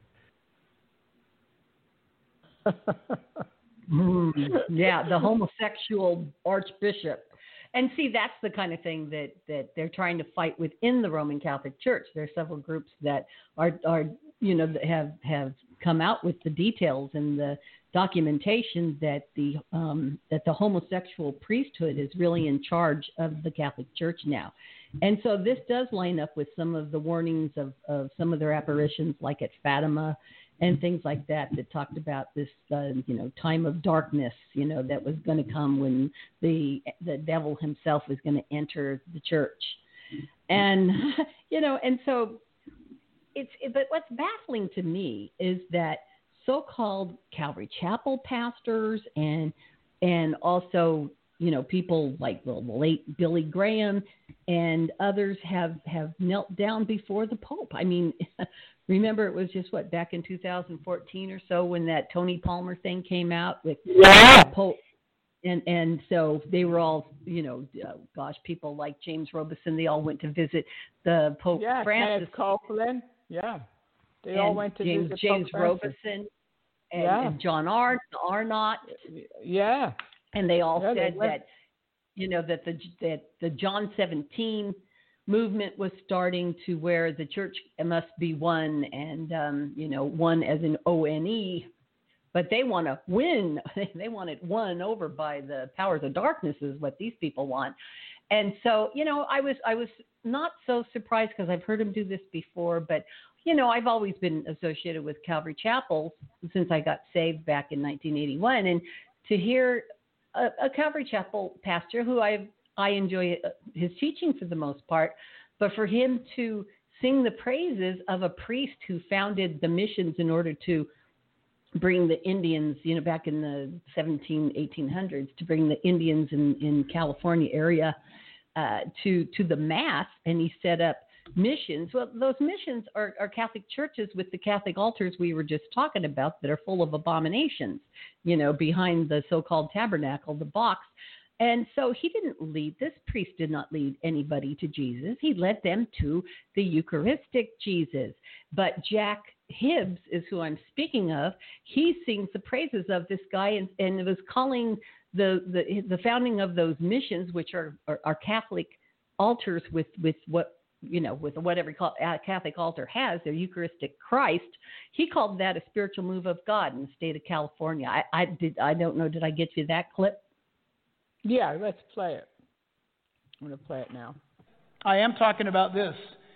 Yeah, the homosexual archbishop. And see, that's the kind of thing that they're trying to fight within the Roman Catholic Church. There are several groups that are that have come out with the details and the documentation that the homosexual priesthood is really in charge of the Catholic Church now. And so this does line up with some of the warnings of some of their apparitions, like at Fatima and things like that talked about this, time of darkness, that was going to come when the devil himself was going to enter the church. And, and so but what's baffling to me is that so-called Calvary Chapel pastors and also people like the late Billy Graham and others have knelt down before the Pope. I mean, remember it was just back in 2014 or so when that Tony Palmer thing came out with the Pope. And so they were all, people like James Robeson, they all went to visit the Pope Francis.
Kenneth Copeland. Yeah. They all went to visit
James
Pope
Robeson and John Arnott.
Yeah.
And they all said that, that the John 17 movement was starting to where the church must be one and, one as in ONE. But they want to win. They want it won over by the powers of darkness is what these people want. And so, I was not so surprised because I've heard him do this before. But, I've always been associated with Calvary Chapel since I got saved back in 1981. And to hear a Calvary Chapel pastor who I enjoy his teaching for the most part, but for him to sing the praises of a priest who founded the missions in order to bring the Indians, back in the 1800s, to bring the Indians in California area to the Mass, and he set up missions. Well, those missions are Catholic churches with the Catholic altars we were just talking about that are full of abominations, behind the so-called tabernacle, the box. And so this priest did not lead anybody to Jesus. He led them to the Eucharistic Jesus. But Jack Hibbs is who I'm speaking of. He sings the praises of this guy and was calling the founding of those missions, which are Catholic altars with what, with whatever Catholic altar has, their Eucharistic Christ. He called that a spiritual move of God in the state of California. I don't know. Did I get you that clip?
Yeah, let's play it. I'm going to play it now.
I am talking about this.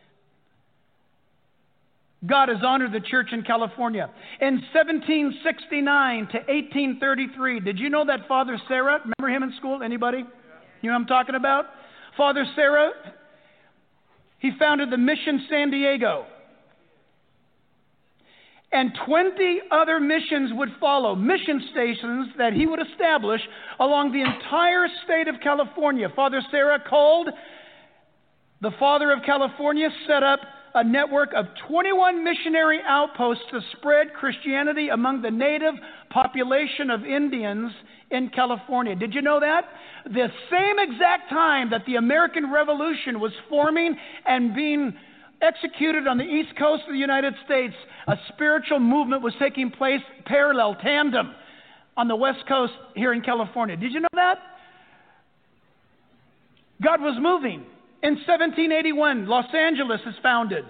God has honored the church in California. In 1769 to 1833, did you know that Father Serra, remember him in school? Anybody? You know what I'm talking about? Father Serra, he founded the Mission San Diego. And 20 other missions would follow, mission stations that he would establish along the entire state of California. Father Serra called the Father of California, set up a network of 21 missionary outposts to spread Christianity among the native population of Indians in California. Did you know that? The same exact time that the American Revolution was forming and being executed on the East Coast of the United States, a spiritual movement was taking place parallel, tandem, on the West Coast here in California. Did you know that? God was moving. In 1781, Los Angeles is founded.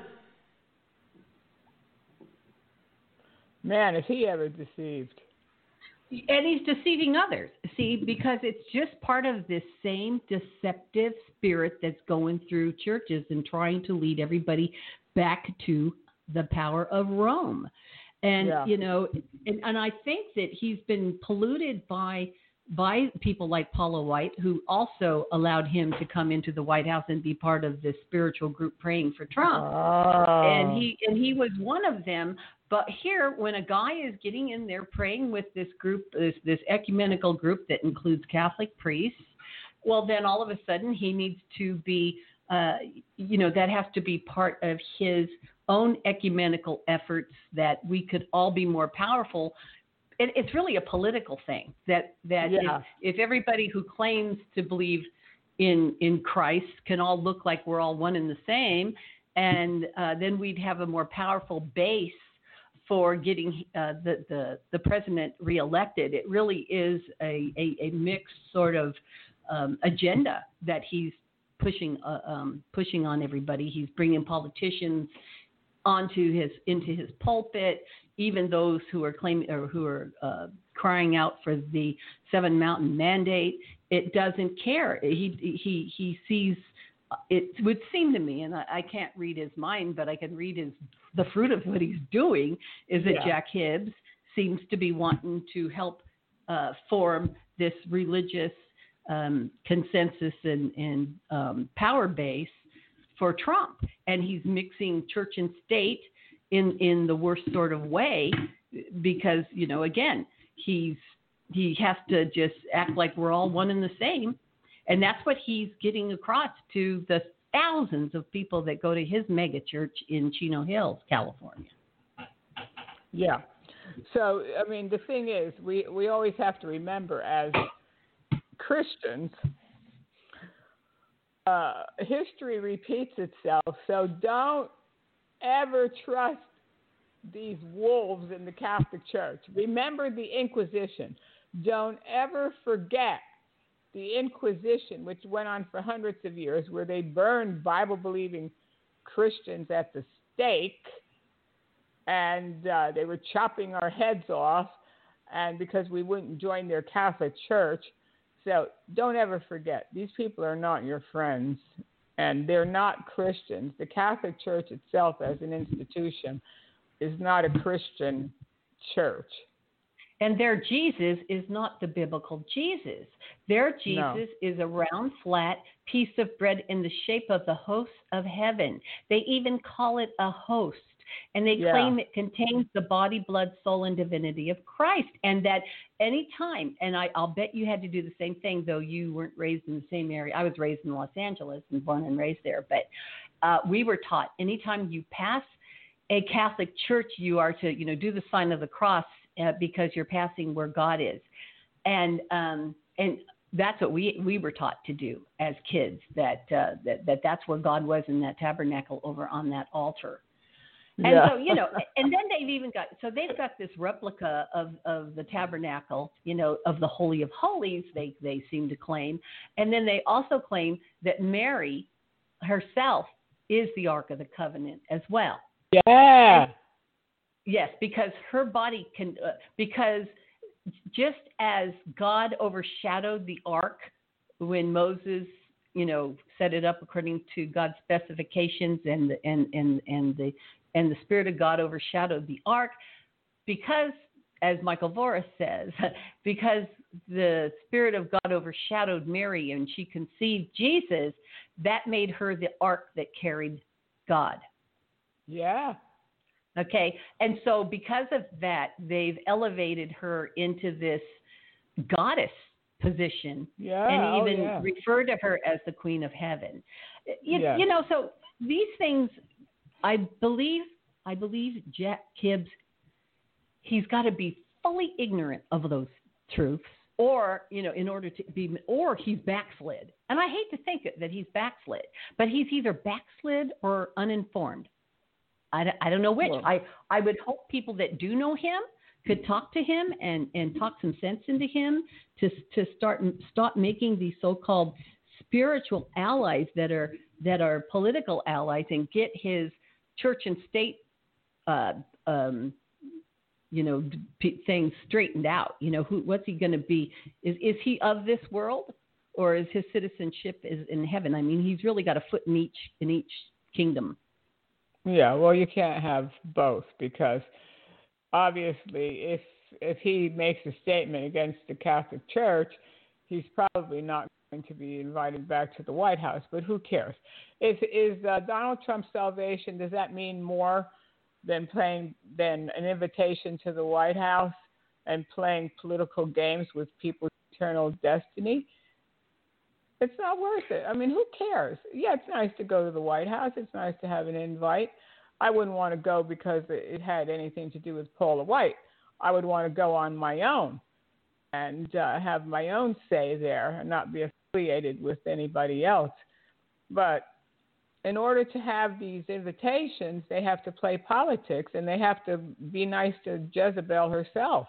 Man, is he ever deceived?
And he's deceiving others, see, because it's just part of this same deceptive spirit that's going through churches and trying to lead everybody back to the power of Rome. And, and I think that he's been polluted by people like Paula White, who also allowed him to come into the White House and be part of this spiritual group praying for Trump.
Oh.
And he was one of them. But here, when a guy is getting in there praying with this group, this ecumenical group that includes Catholic priests, well, then all of a sudden he needs to be, that has to be part of his own ecumenical efforts that we could all be more powerful. It's really a political thing that if everybody who claims to believe in Christ can all look like we're all one and the same, and then we'd have a more powerful base for getting the president reelected. It really is a mixed sort of agenda that he's pushing on everybody. He's bringing politicians into his pulpit, even those who are claiming or who are crying out for the Seven Mountain Mandate. It doesn't care. He sees. It would seem to me, and I can't read his mind, but I can read the fruit of what he's doing, is that Jack Hibbs seems to be wanting to help form this religious consensus and power base for Trump. And he's mixing church and state in the worst sort of way because, again, he's he has to just act like we're all one and the same. And that's what he's getting across to the thousands of people that go to his mega church in Chino Hills, California.
Yeah. So, I mean, the thing is, we always have to remember as Christians, history repeats itself. So don't ever trust these wolves in the Catholic Church. Remember the Inquisition. Don't ever forget the Inquisition, which went on for hundreds of years, where they burned Bible-believing Christians at the stake, and they were chopping our heads off, and because we wouldn't join their Catholic Church. So don't ever forget, these people are not your friends, and they're not Christians. The Catholic Church itself as an institution is not a Christian church.
And their Jesus is not the biblical Jesus. Their Jesus is a round, flat piece of bread in the shape of the host of heaven. They even call it a host. And they claim it contains the body, blood, soul, and divinity of Christ. And that any time, and I'll bet you had to do the same thing, though you weren't raised in the same area. I was raised in Los Angeles and born and raised there. But we were taught anytime you pass a Catholic church, you are to, do the sign of the cross because you're passing where God is. And that's what we were taught to do as kids, that's where God was in that tabernacle over on that altar. And so, and then they've got this replica of the tabernacle, of the Holy of Holies, they seem to claim. And then they also claim that Mary herself is the Ark of the Covenant as well.
Yeah.
Yes, because her body because just as God overshadowed the ark when Moses, set it up according to God's specifications, and the Spirit of God overshadowed the ark, because, as Michael Voris says, because the Spirit of God overshadowed Mary and she conceived Jesus, that made her the ark that carried God.
Yeah.
Okay, and so because of that, they've elevated her into this goddess position, and even refer to her as the Queen of Heaven. So these things, I believe Jack Hibbs, he's got to be fully ignorant of those truths, or in order to be, or he's backslid. And I hate to think that he's backslid, but he's either backslid or uninformed. I don't know which. Well, I would hope people that do know him could talk to him and talk some sense into him to stop making these so-called spiritual allies that are political allies, and get his church and state things straightened out. What's he going to be? Is he of this world, or is his citizenship is in heaven? I mean, he's really got a foot in each kingdom.
Yeah, well, you can't have both, because obviously if he makes a statement against the Catholic Church, he's probably not going to be invited back to the White House, but who cares? Is Donald Trump's salvation, does that mean more than an invitation to the White House and playing political games with people's eternal destiny? It's not worth it. I mean, who cares? Yeah, it's nice to go to the White House. It's nice to have an invite. I wouldn't want to go because it had anything to do with Paula White. I would want to go on my own and have my own say there and not be affiliated with anybody else. But in order to have these invitations, they have to play politics, and they have to be nice to Jezebel herself.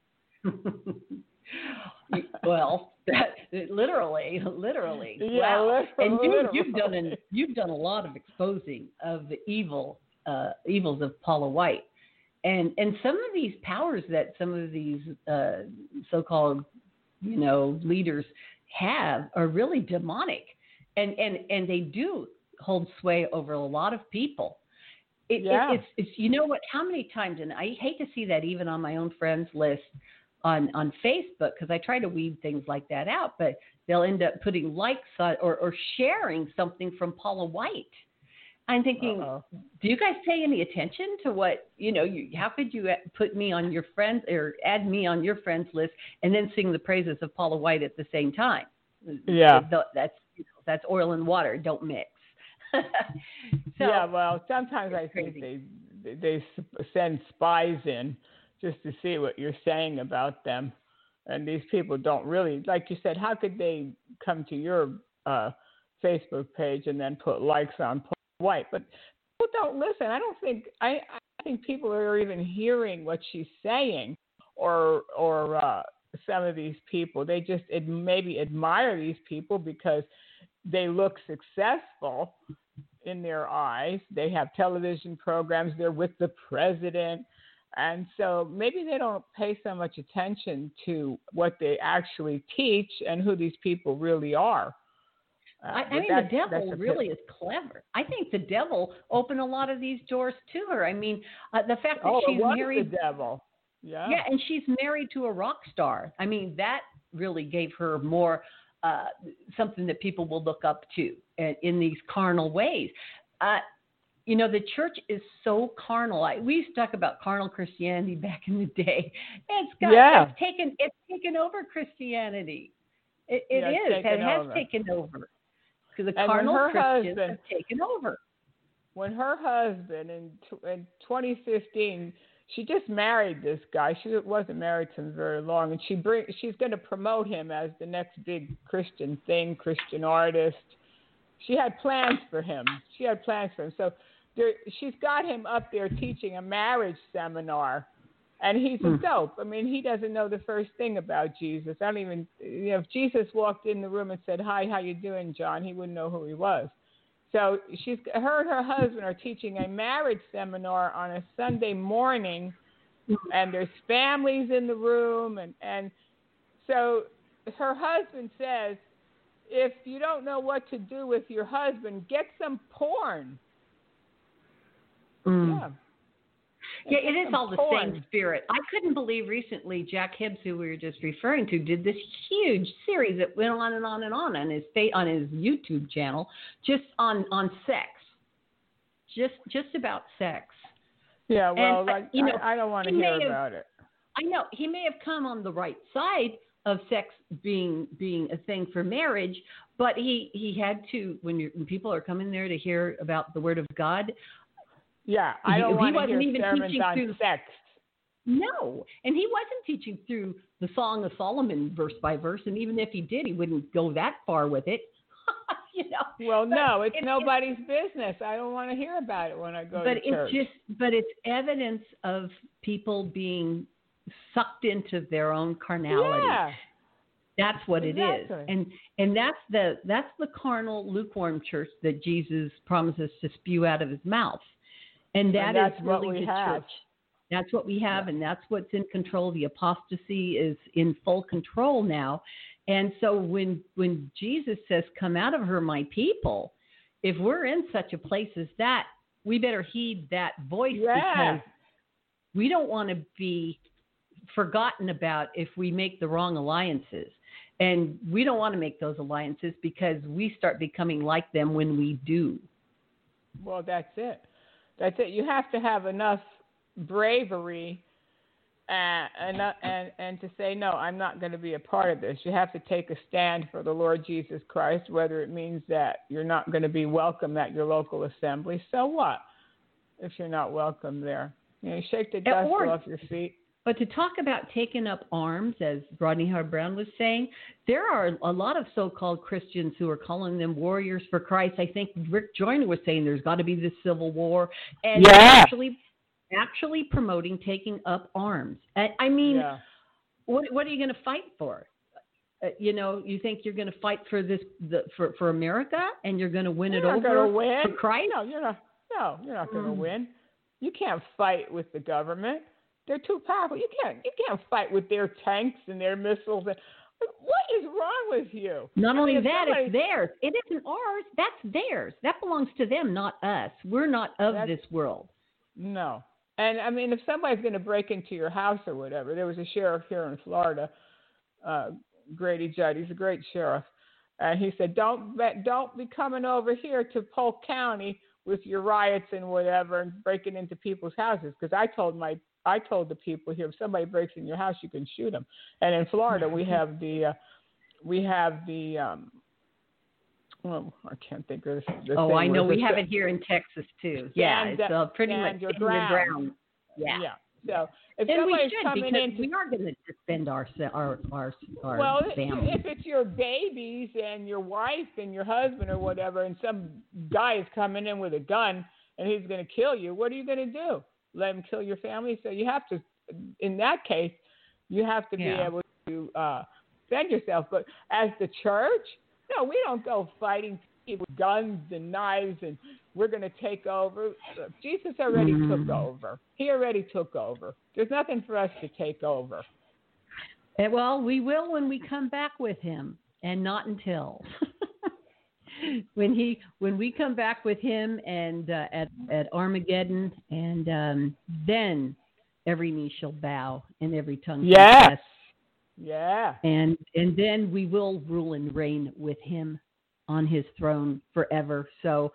Well, literally.
Yeah,
wow.
literally.
And you've done a lot of exposing of the evils of Paula White, and some of these powers that some of these so-called leaders have are really demonic, and they do hold sway over a lot of people. It's how many times, and I hate to see that even on my own friends list on Facebook, because I try to weed things like that out, but they'll end up putting likes on or sharing something from Paula White. I'm thinking,
Uh-oh.
do you guys pay any attention to what, how could you put me on your friends or add me on your friends list and then sing the praises of Paula White at the same time?
Yeah.
That's oil and water. Don't mix.
Yeah, well, sometimes I think they send spies in just to see what you're saying about them. And these people don't really, like you said, how could they come to your Facebook page and then put likes on Paul White? But people don't listen. I think people are even hearing what she's saying or some of these people. They just maybe admire these people because they look successful in their eyes. They have television programs. They're with the president. And so maybe they don't pay so much attention to what they actually teach and who these people really are.
I mean, the devil really is clever. I think the devil opened a lot of these doors to her. I mean, the fact that she's married.
The devil. Yeah.
Yeah, and she's married to a rock star. I mean, that really gave her more something that people will look up to in these carnal ways. The church is so carnal. We used to talk about carnal Christianity back in the day. It's taken over Christianity. It has taken over. Because the carnal Christians have taken over.
When her husband in 2015, she just married this guy. She wasn't married to him very long, and she's going to promote him as the next big Christian artist. She had plans for him. So she's got him up there teaching a marriage seminar, and he's a dope. I mean, he doesn't know the first thing about Jesus. I don't even, if Jesus walked in the room and said, "Hi, how you doing, John?" he wouldn't know who he was. So her and her husband are teaching a marriage seminar on a Sunday morning, and there's families in the room, and so her husband says, if you don't know what to do with your husband, get some porn.
Yeah, it is all the same spirit. I couldn't believe recently Jack Hibbs, who we were just referring to, did this huge series that went on and on and on his YouTube channel, just on sex, just about sex.
Yeah, well,
and,
I don't want to hear about it.
I know he may have come on the right side of sex being a thing for marriage, but he had to when people are coming there to hear about the Word of God.
Yeah, I don't want to hear sermons on sex.
No, and he wasn't teaching through the Song of Solomon verse by verse, and even if he did, he wouldn't go that far with it.
Well, no, it's nobody's business. I don't want to hear about it when I go to church.
But it's evidence of people being sucked into their own carnality.
Yeah.
That's what it is. And that's the carnal, lukewarm church that Jesus promises to spew out of his mouth. And that's really the church. That's what we have, and that's what's in control. The apostasy is in full control now. And so when Jesus says, "Come out of her, my people," if we're in such a place as that, we better heed that voice because we don't want to be forgotten about if we make the wrong alliances. And we don't want to make those alliances because we start becoming like them when we do.
Well, that's it. You have to have enough bravery and to say, no, I'm not going to be a part of this. You have to take a stand for the Lord Jesus Christ, whether it means that you're not going to be welcome at your local assembly. So what if you're not welcome there? Shake the dust off your feet.
But to talk about taking up arms, as Rodney Howard-Browne was saying, there are a lot of so-called Christians who are calling them warriors for Christ. I think Rick Joyner was saying there's got to be this civil war, and actually promoting taking up arms. I mean, what are you going to fight for? You think you're going to fight for for America, and you're going to win it over for Christ?
No, you're not. No, you're not going to win. You can't fight with the government. They're too powerful. You can't fight with their tanks and their missiles. What is wrong with you?
Not only that, it's theirs. It isn't ours. That's theirs. That belongs to them, not us. We're not of this world.
No. And, I mean, if somebody's going to break into your house or whatever, there was a sheriff here in Florida, Grady Judd. He's a great sheriff. And he said, don't be coming over here to Polk County with your riots and whatever and breaking into people's houses. Because I told the people here, if somebody breaks in your house, you can shoot them. And in Florida, we have the well, I can't think of the
Oh,
thing
I know.
where
We
the-
have it here in Texas too. Yeah,
stand-
it's pretty much
stand your
in the ground.
Yeah. So if
And we
somebody's
should,
coming
because
in to
we are going to defend our
well,
family.
if it's your babies and your wife and your husband or whatever, and some guy is coming in with a gun and he's going to kill you, what are you going to do? Let him kill your family? So you have to, in that case, you have to be able to defend yourself. But as the church, no, we don't go fighting people with guns and knives and we're going to take over. Jesus already took over. He already took over. There's nothing for us to take over.
Well, we will when we come back with him, and not until when we come back with him and at Armageddon, and then every knee shall bow and every tongue confess.
Yeah.
And then we will rule and reign with him on his throne forever. So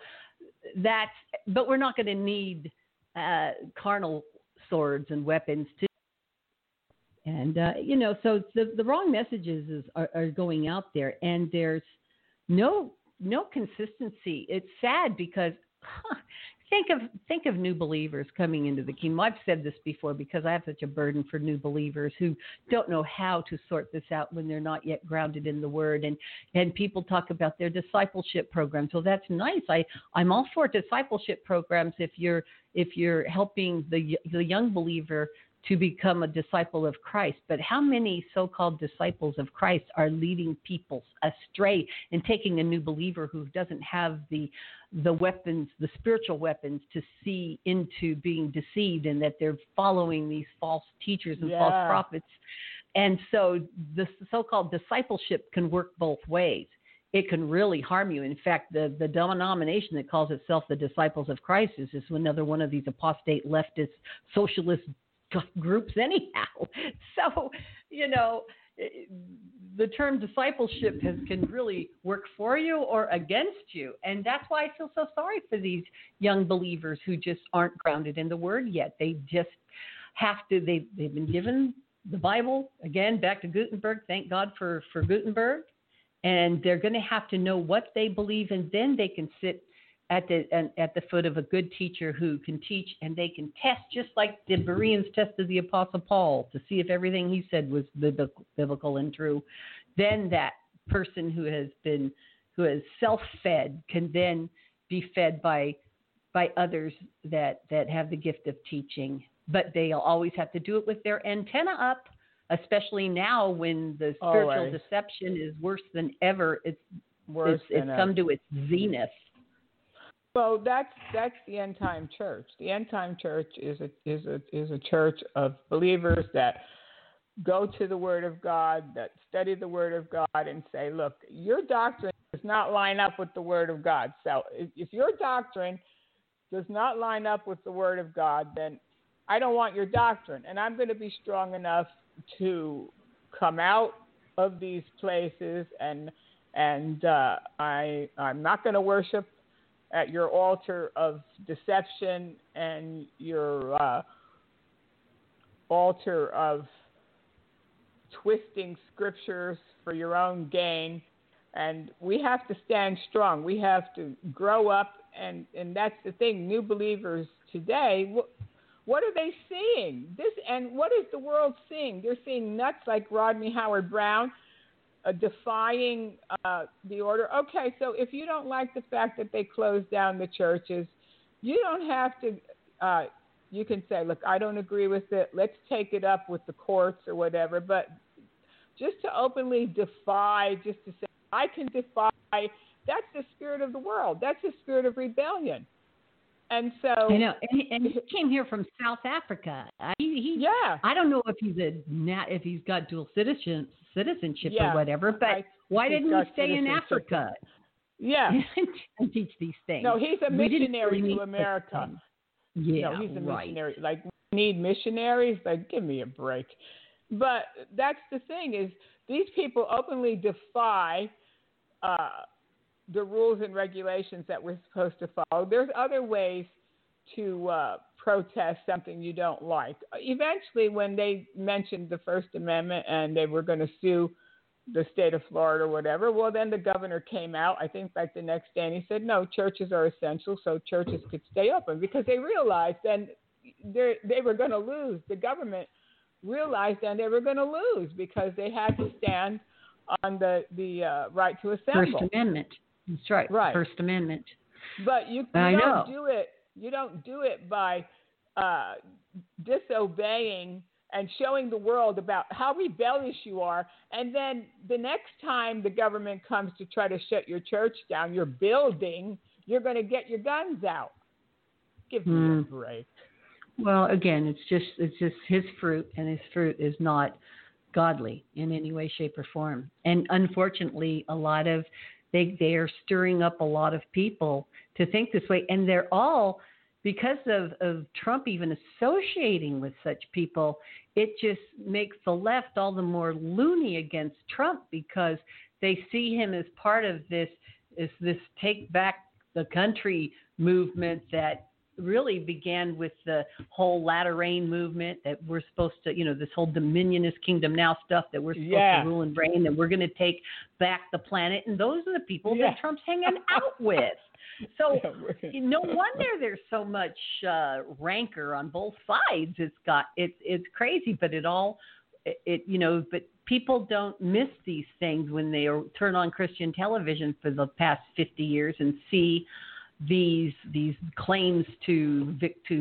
but we're not going to need carnal swords and weapons to. And, so the wrong messages are going out there, and there's no consistency. It's sad because think of new believers coming into the kingdom. I've said this before because I have such a burden for new believers who don't know how to sort this out when they're not yet grounded in the Word. And people talk about their discipleship programs. Well, that's nice. I'm all for discipleship programs if you're helping the young believer to become a disciple of Christ. But how many so-called disciples of Christ are leading people astray and taking a new believer who doesn't have the weapons, the spiritual weapons, to see into being deceived, and that they're following these false teachers and false prophets? And so the so-called discipleship can work both ways. It can really harm you. In fact, the denomination that calls itself the Disciples of Christ is just another one of these apostate leftist socialist groups anyhow. So, the term discipleship can really work for you or against you. And that's why I feel so sorry for these young believers who just aren't grounded in the Word yet. They just have to, they've been given the Bible, again, back to Gutenberg. Thank God for Gutenberg. And they're going to have to know what they believe, and then they can sit at the foot of a good teacher who can teach, and they can test, just like the Bereans tested the Apostle Paul to see if everything he said was biblical and true. Then that person who has self-fed can then be fed by others that have the gift of teaching. But they'll always have to do it with their antenna up, especially now when the spiritual deception is worse than ever. It's come to its zenith.
Well, that's the end time church. The end time church is a church of believers that go to the Word of God, that study the Word of God, and say, look, your doctrine does not line up with the Word of God. So if your doctrine does not line up with the Word of God, then I don't want your doctrine, and I'm going to be strong enough to come out of these places, and I'm not going to worship at your altar of deception and your altar of twisting scriptures for your own gain. And we have to stand strong. We have to grow up, and that's the thing. New believers today, what are they seeing? And what is the world seeing? They're seeing nuts like Rodney Howard-Browne, defying the order. Okay, so if you don't like the fact that they closed down the churches, you don't have to, you can say, look, I don't agree with it. Let's take it up with the courts or whatever. But just to openly defy, just to say, I can defy, that's the spirit of the world. That's the spirit of rebellion. And so
I know, and he came here from South Africa. I don't know if he's got dual citizenship or whatever, but why didn't he stay in Africa?
Yeah,
and teach these things.
No, he's a missionary to America.
Yeah,
no, he's a missionary. Like, we need missionaries. Like, give me a break. But that's the thing, is these people openly defy the rules and regulations that we're supposed to follow. There's other ways to protest something you don't like. Eventually, when they mentioned the First Amendment and they were going to sue the state of Florida or whatever, well, then the governor came out, I think like the next day, and he said, no, churches are essential, so churches could stay open, because they realized then they were going to lose. The government realized then they were going to lose because they had to stand on the right to assemble.
First Amendment. That's right.
Right.
First Amendment.
But you don't do it. You don't do it by disobeying and showing the world about how rebellious you are. And then the next time the government comes to try to shut your church down, your building, you're going to get your guns out. Give me a break.
Well, again, it's just his fruit, and his fruit is not godly in any way, shape, or form. And unfortunately, a lot of they are stirring up a lot of people to think this way, and they're all, because of Trump even associating with such people, it just makes the left all the more loony against Trump, because they see him as part of this take back the country movement that really began with the whole latter rain movement, that we're supposed to, this whole dominionist kingdom now stuff, that we're supposed to rule and reign, and we're going to take back the planet. And those are the people that Trump's hanging out with. So no wonder there's so much rancor on both sides. It's crazy, but but people don't miss these things when they turn on Christian television for the past 50 years and see these claims to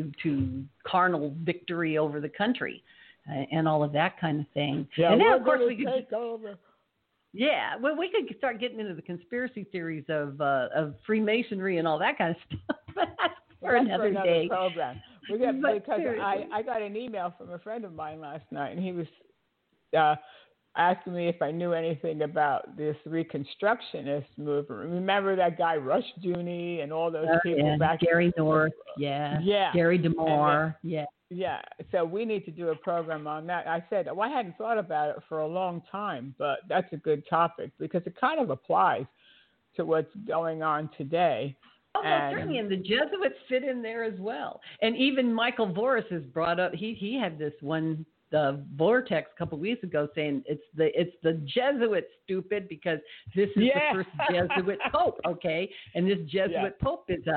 carnal victory over the country and all of that kind of thing.
Yeah,
and then of course we could
take over.
Yeah, well, we could start getting into the conspiracy theories of Freemasonry and all that kind of stuff. But that's for another day.
Program. I got an email from a friend of mine last night, and he was asking me if I knew anything about this Reconstructionist movement. Remember that guy Rushdoony and all those people back?
Gary North, Gary DeMar,
Yeah, so we need to do a program on that. I said, I hadn't thought about it for a long time, but that's a good topic because it kind of applies to what's going on today.
Oh, certainly, and the Jesuits fit in there as well. And even Michael Voris has brought up, he had this one Vortex a couple of weeks ago saying it's the Jesuits, stupid, because this is the first Jesuit Pope, okay? And this Jesuit Pope is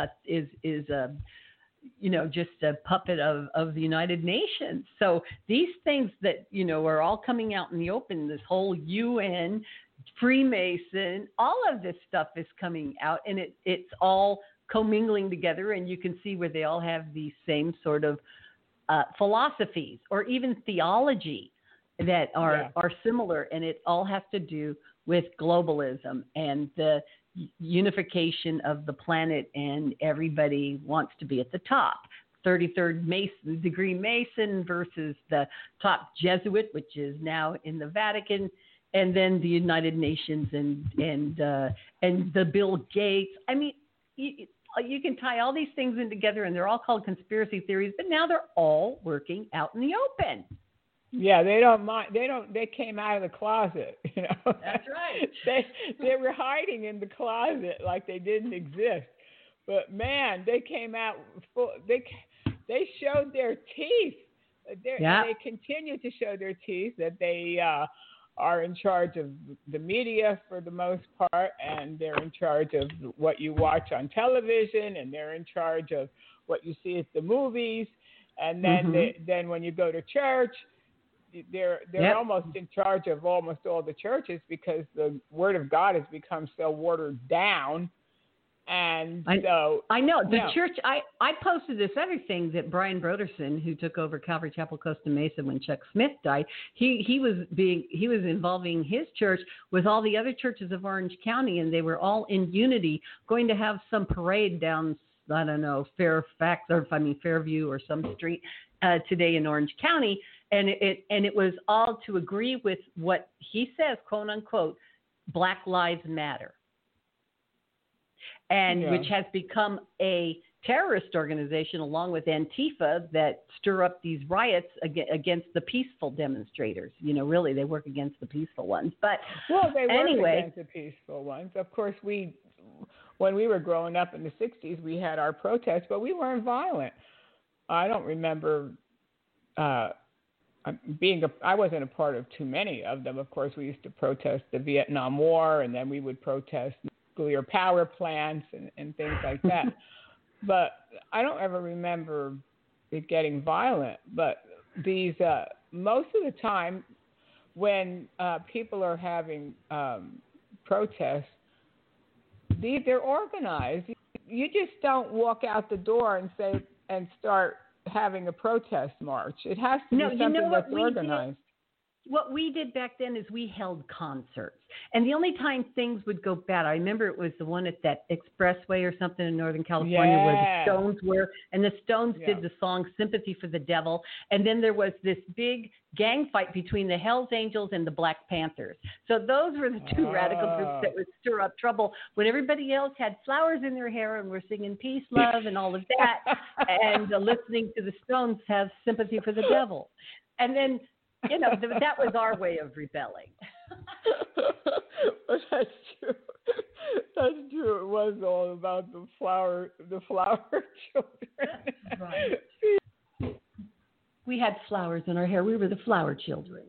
just a puppet of the United Nations. So these things that, are all coming out in the open, this whole UN, Freemason, all of this stuff is coming out, and it's all commingling together, and you can see where they all have these same sort of philosophies or even theology that are similar, and it all has to do with globalism and the unification of the planet, and everybody wants to be at the top. 33rd degree Mason versus the top Jesuit, which is now in the Vatican, and then the United Nations and the Bill Gates. I mean, you can tie all these things in together, and they're all called conspiracy theories, but now they're all working out in the open.
Yeah, they don't mind. They came out of the closet.
That's right.
They were hiding in the closet like they didn't exist. But man, they came out full. They showed their teeth. They continue to show their teeth that they are in charge of the media for the most part, and they're in charge of what you watch on television, and they're in charge of what you see at the movies, and then then when you go to church, they're almost in charge of almost all the churches, because the Word of God has become so watered down. And so
I know the church. I posted this other thing that Brian Broderson, who took over Calvary Chapel Costa Mesa when Chuck Smith died, he was involving his church with all the other churches of Orange County, and they were all in unity, going to have some parade down, I don't know, Fairview or some street today in Orange County, and it was all to agree with what he says, quote unquote, Black Lives Matter. And which has become a terrorist organization along with Antifa that stir up these riots against the peaceful demonstrators. Really, they work against the peaceful ones. But
they
anyway,
work against the peaceful ones. Of course, we when we were growing up in the 60s, we had our protests, but we weren't violent. I don't remember I wasn't a part of too many of them. Of course, we used to protest the Vietnam War, and then we would protest nuclear power plants and things like that. But I don't ever remember it getting violent. But these most of the time when people are having protests, they're organized. You just don't walk out the door and start having a protest march. It has to be something that's organized.
What we did back then is we held concerts. And the only time things would go bad, I remember it was the one at that expressway or something in Northern California where the Stones were. And the Stones did the song Sympathy for the Devil. And then there was this big gang fight between the Hells Angels and the Black Panthers. So those were the two radical groups that would stir up trouble when everybody else had flowers in their hair and were singing peace, love, and all of that. And listening to the Stones have Sympathy for the Devil. And then, that was our way of rebelling.
Well, that's true. That's true. It was all about the flower children.
Right. We had flowers in our hair. We were the flower children.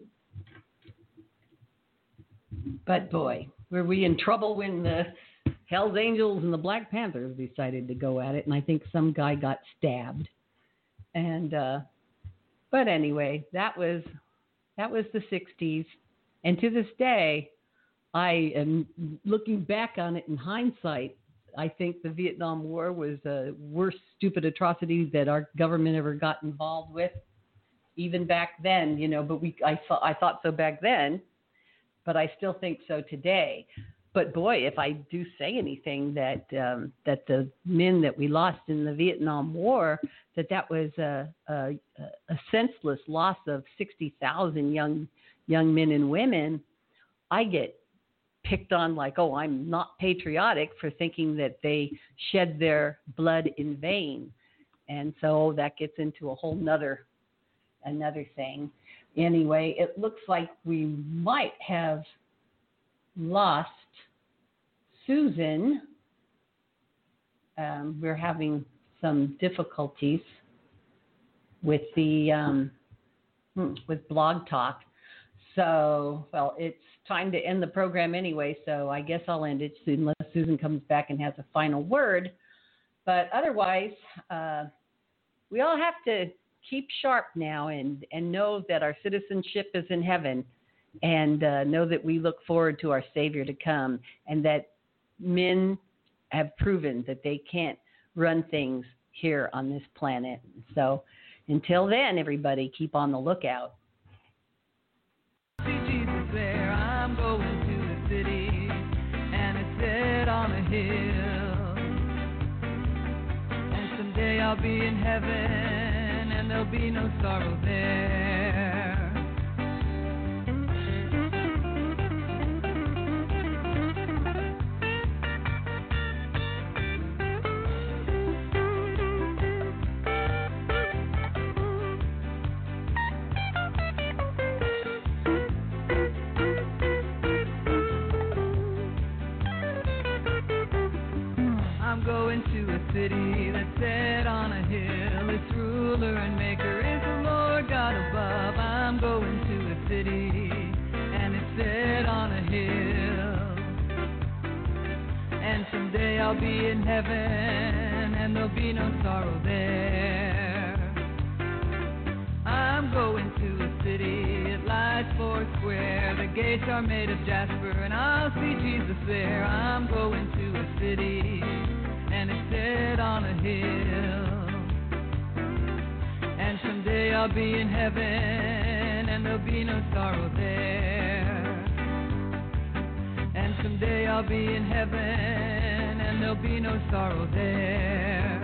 But boy, were we in trouble when the Hells Angels and the Black Panthers decided to go at it, and I think some guy got stabbed. And but anyway, that was the 60s. And to this day, I am looking back on it in hindsight. I think the Vietnam War was the worst stupid atrocity that our government ever got involved with, even back then, but I thought so back then, but I still think so today. But boy, if I do say anything that the men that we lost in the Vietnam War, that was a senseless loss of 60,000 young men and women, I get picked on like, oh, I'm not patriotic for thinking that they shed their blood in vain. And so that gets into a whole another thing. Anyway, it looks like we might have lost Susan. We're having some difficulties with the with Blog Talk. So, well, it's time to end the program anyway, so I guess I'll end it unless Susan comes back and has a final word. But otherwise, we all have to keep sharp now and know that our citizenship is in heaven, and know that we look forward to our Savior to come, and that men have proven that they can't run things here on this planet. So until then, everybody, keep on the lookout.
See Jesus there, I'm going to the city, and it's set on a hill. And someday I'll be in heaven, and there'll be no sorrow there. City that's set on a hill, its ruler and maker is the Lord God above. I'm going to a city, and it's set on a hill. And someday I'll be in heaven, and there'll be no sorrow there. I'm going to a city, it lies 4 square. The gates are made of jasper, and I'll see Jesus there. I'm going to a city, and it's set on a hill. And someday I'll be in heaven, and there'll be no sorrow there. And someday I'll be in heaven, and there'll be no sorrow there.